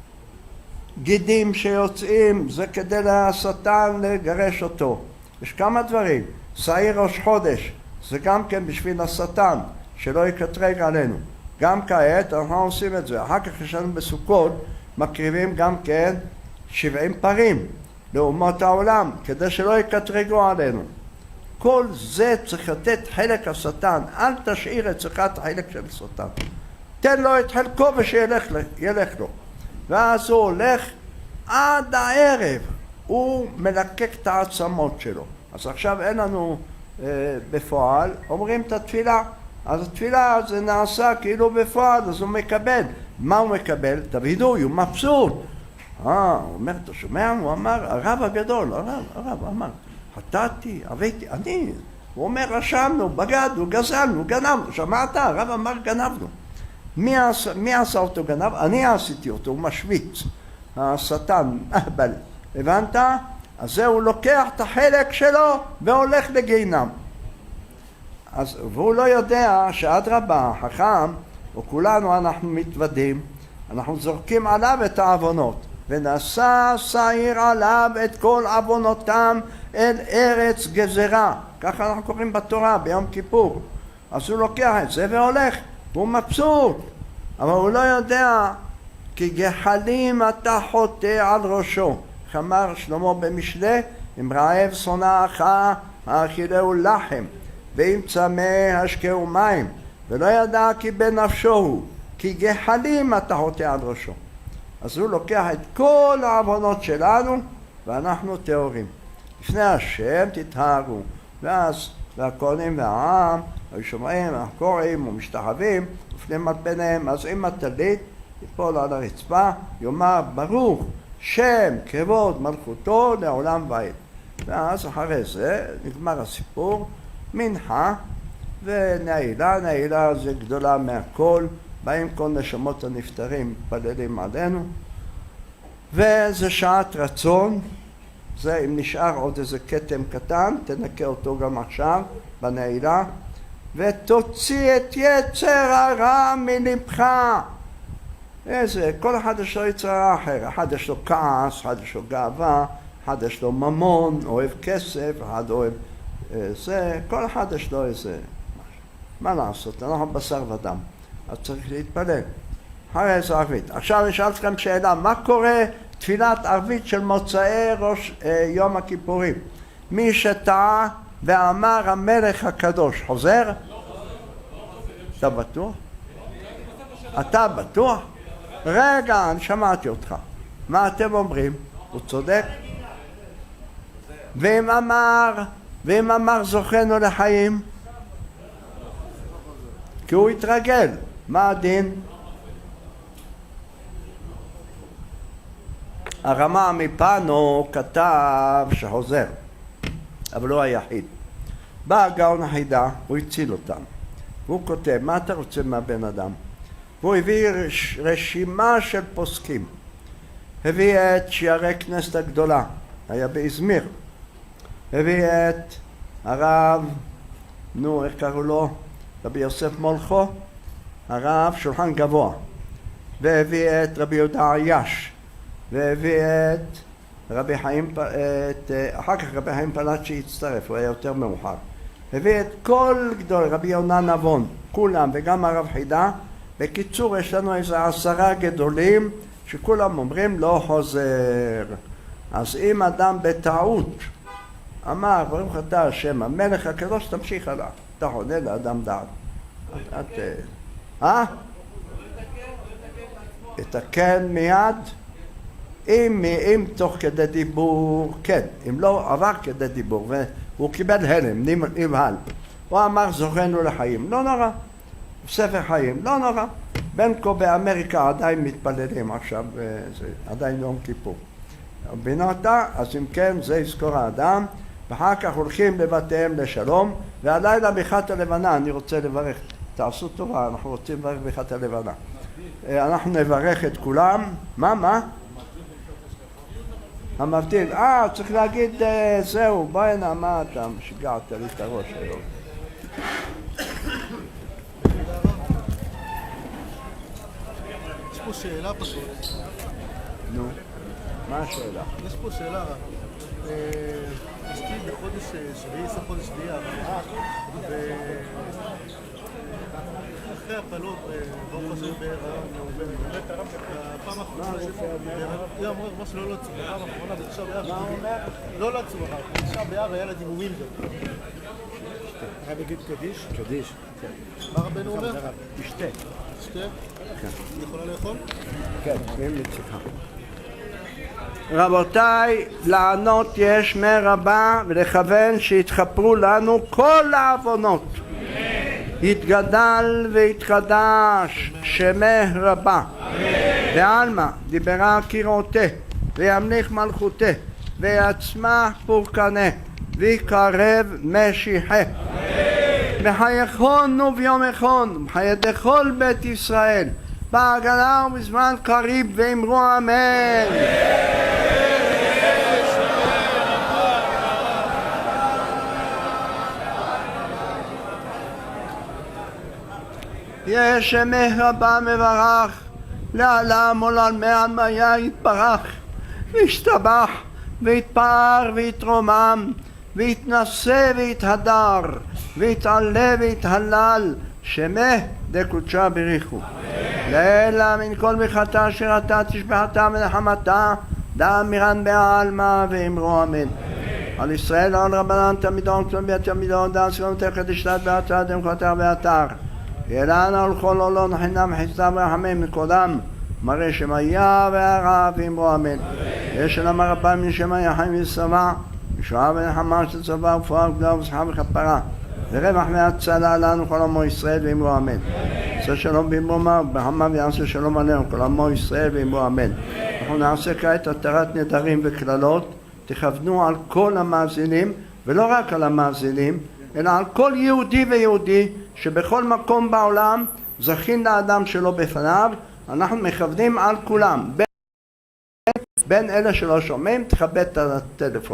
גידים שיוצאים, זה כדי לשטן לגרש אותו. יש כמה דברים, שעיר ראש חודש, זה גם כן בשביל השטן, שלא יקטרג עלינו. גם כעת אנחנו עושים את זה. אחר כך יש לנו בסוכות, מקריבים גם כן 70 פרים לאומות העולם, כדי שלא יקטרגו עלינו. כל זה צריך לתת חלק השטן, אל תשאיר אצלך את החלק של השטן. תן לו את חלקו ושילך לו. ואז הוא הולך עד הערב, הוא מלקק את העצמות שלו. אז עכשיו אין לנו בפועל, אומרים את התפילה. אז התפילה זה נעשה כאילו בפועל, אז הוא מקבל. מה הוא מקבל? תבידוי, הוא מבסוט. הוא אומר, אתה שומע? הוא אמר, הרב הגדול, הרב אמר, חטאתי, עוויתי, אני. הוא אומר, רשמנו, בגדנו, גזלנו, גנבנו. שמעת? הרב אמר, גנבנו. מי עשה אותו גנב? אני עשיתי אותו, הוא משוויץ. השטן, אהבל. הבנת? אז זה הוא לוקח את החלק שלו והולך לגיהינום. והוא לא יודע שאדרבה, חכם, וכולנו אנחנו מתוודים, אנחנו זורקים עליו את העוונות. ונשא שעיר עליו את כל עוונותם אל ארץ גזרה. ככה אנחנו קוראים בתורה ביום כיפור. אז הוא לוקח את זה והולך, והוא מבסוט. אבל הוא לא יודע, כי גחלים אתה חוטא על ראשו. איך אמר שלמה במשלי, אם רעב שונאך האכילהו לחם, ואם צמא השקהו מים, ולא ידע כי בנפשו הוא, כי גחלים אתה חוטא על ראשו. אז הוא לוקח את כל העוונות שלנו, ואנחנו טהורים. לפני השם תטהרו. ואז הכהנים והעם היו שומעים, הקוראים ומשתחווים לפני מלפניהם. אז עם הטלית יפול על הרצפה, יאמר ברוך שם כבוד מלכותו לעולם ועד. ואז אחרי זה נגמר הסיפור, מנחה ונעילה. נעילה זה גדולה מהכל, באים כל נשמות הנפטרים, מתפללים עלינו, וזה שעת רצון. זה אם נשאר עוד איזה כתם קטן, תנקה אותו גם עכשיו בנעילה, ותוציא את יצר הרע מלבך. איזה, כל אחד יש לו יצר רע אחר, אחד יש לו כעס, אחד יש לו גאווה, אחד יש לו ממון, אוהב כסף, אחד אוהב זה, כל אחד יש לו איזה משהו. מה לעשות? אנחנו בשר ודם, אז צריך להתפלל. אחרי זה ערבית. עכשיו אשאל אתכם שאלה, מה קורה תפילת ערבית של מוצאי יום הכיפורים? מי שטעה ואמר המלך הקדוש, חוזר? אתה בטוח? אתה בטוח? רגע, אני שמעתי אותך. מה אתם אומרים? הוא צודק? ואם אמר זוכנו לחיים? כי הוא התרגל. מה הדין? הרמה מפנו כתב שחוזר, אבל לא היחיד. בא הגאון החידה, הוא הציל אותם. והוא כותב, מה אתה רוצה מהבן אדם? והוא הביא רשימה של פוסקים. הביא את שערי כנסת הגדולה, היה באזמיר. הביא את הרב, איך קראו לו? רבי יוסף מולכו, הרב שולחן גבוה. והביא את רבי יהודה עייש. והביא את רבי חיים, אחר כך רבי חיים פלאצ'י הצטרף, הוא היה יותר מאוחר. הביא את כל גדול, רבי יונה נבון, כולם, וגם הרב חידה. בקיצור, יש לנו איזה 10 גדולים שכולם אומרים לא חוזר. אז אם אדם בטעות אמר, ברוך אתה השם, המלך הקדוש, תמשיך עליו. אתה עונה לאדם דעת. יתקן מיד. אם תוך כדי דיבור, כן. אם לא, עבר כדי דיבור, והוא קיבל הלם, נבהל. הוא אמר זוכנו לחיים. לא נורא. ספר חיים, לא נורא. בין כה באמריקה עדיין מתפללים עכשיו, זה עדיין יום כיפור. בינתה, אז אם כן זה יזכור האדם, ואחר כך הולכים לבתיהם לשלום, והלילה ברכת הלבנה, אני רוצה לברך, תעשו טובה, אנחנו רוצים לברך ברכת הלבנה. אנחנו נברך את כולם, מה? המבדיל, צריך להגיד זהו, בואי הנה, מה אתה משגעת לי את הראש היום. יש פה שאלה פשוט. נו, מה השאלה? יש פה שאלה רק. אשתי בחודש שביעי, סוף חודש שביעי, אחרי הפלות, ברוך השם בהיריון מעוברת. הפעם האחרונה היא אמרה ממש לא לצום, הפעם האחרונה בתשעה באב, לא לצום, בתשעה באב היה לה דימומים גם. הרב יגיד קדיש? קדיש. מה רבנו אומר? תשתה. תשתה? היא יכולה לאכול? כן, אם נצליחה. רבותיי, לענות יש מרבה ולכוון שיתחפרו לנו כל העוונות. יתגדל ויתחדש שמי רבה. ועלמא דיברה קירותה וימליך מלכותה ויצמח פורקנה ויקרב משיחה. בחייכון וביומכון ובחיי כל בית ישראל בהגנה ובזמן קריב ואמרו אמן. יש שמי רבה מברך לעלם עולמי עלמיה יתברך וישתבח ויתפאר ויתרומם ויתנשא ויתהדר ויתעלה ויתהלל שמי דקודשה בריחו לעילה מן כל ברכתה אשר אתה תשבחתה ונחמתה דאמירן בעלמא ואמרו אמן. על ישראל על רבנן תמידון כתוב ביאת ימידון דן סגנותך קדישת באתר דמקותך באתר ואילנה ולכל עולון חינם חסדה ורחמים מכולם מראה שמיה והרע ואמרו אמן. יש אלה מרפא מן שמיה חיים ושבע ישועה ונחמה שצבא ופואה וגדולה ושמחה וכפרה ורווח והצלה לנו כל עמו ישראל ואמרו אמן. עשה שלום במרומה ובחמה ויעשה שלום עלינו כל עמו ישראל ואמרו אמן. אנחנו נעשה כעת התרת נדרים וקללות, תכוונו על כל המאזינים ולא רק על המאזינים אלא על כל יהודי ויהודי שבכל מקום בעולם זכין לאדם שלו בפניו. אנחנו מכוונים על כולם, בין אלה שלא שומעים תכבד את הטלפון.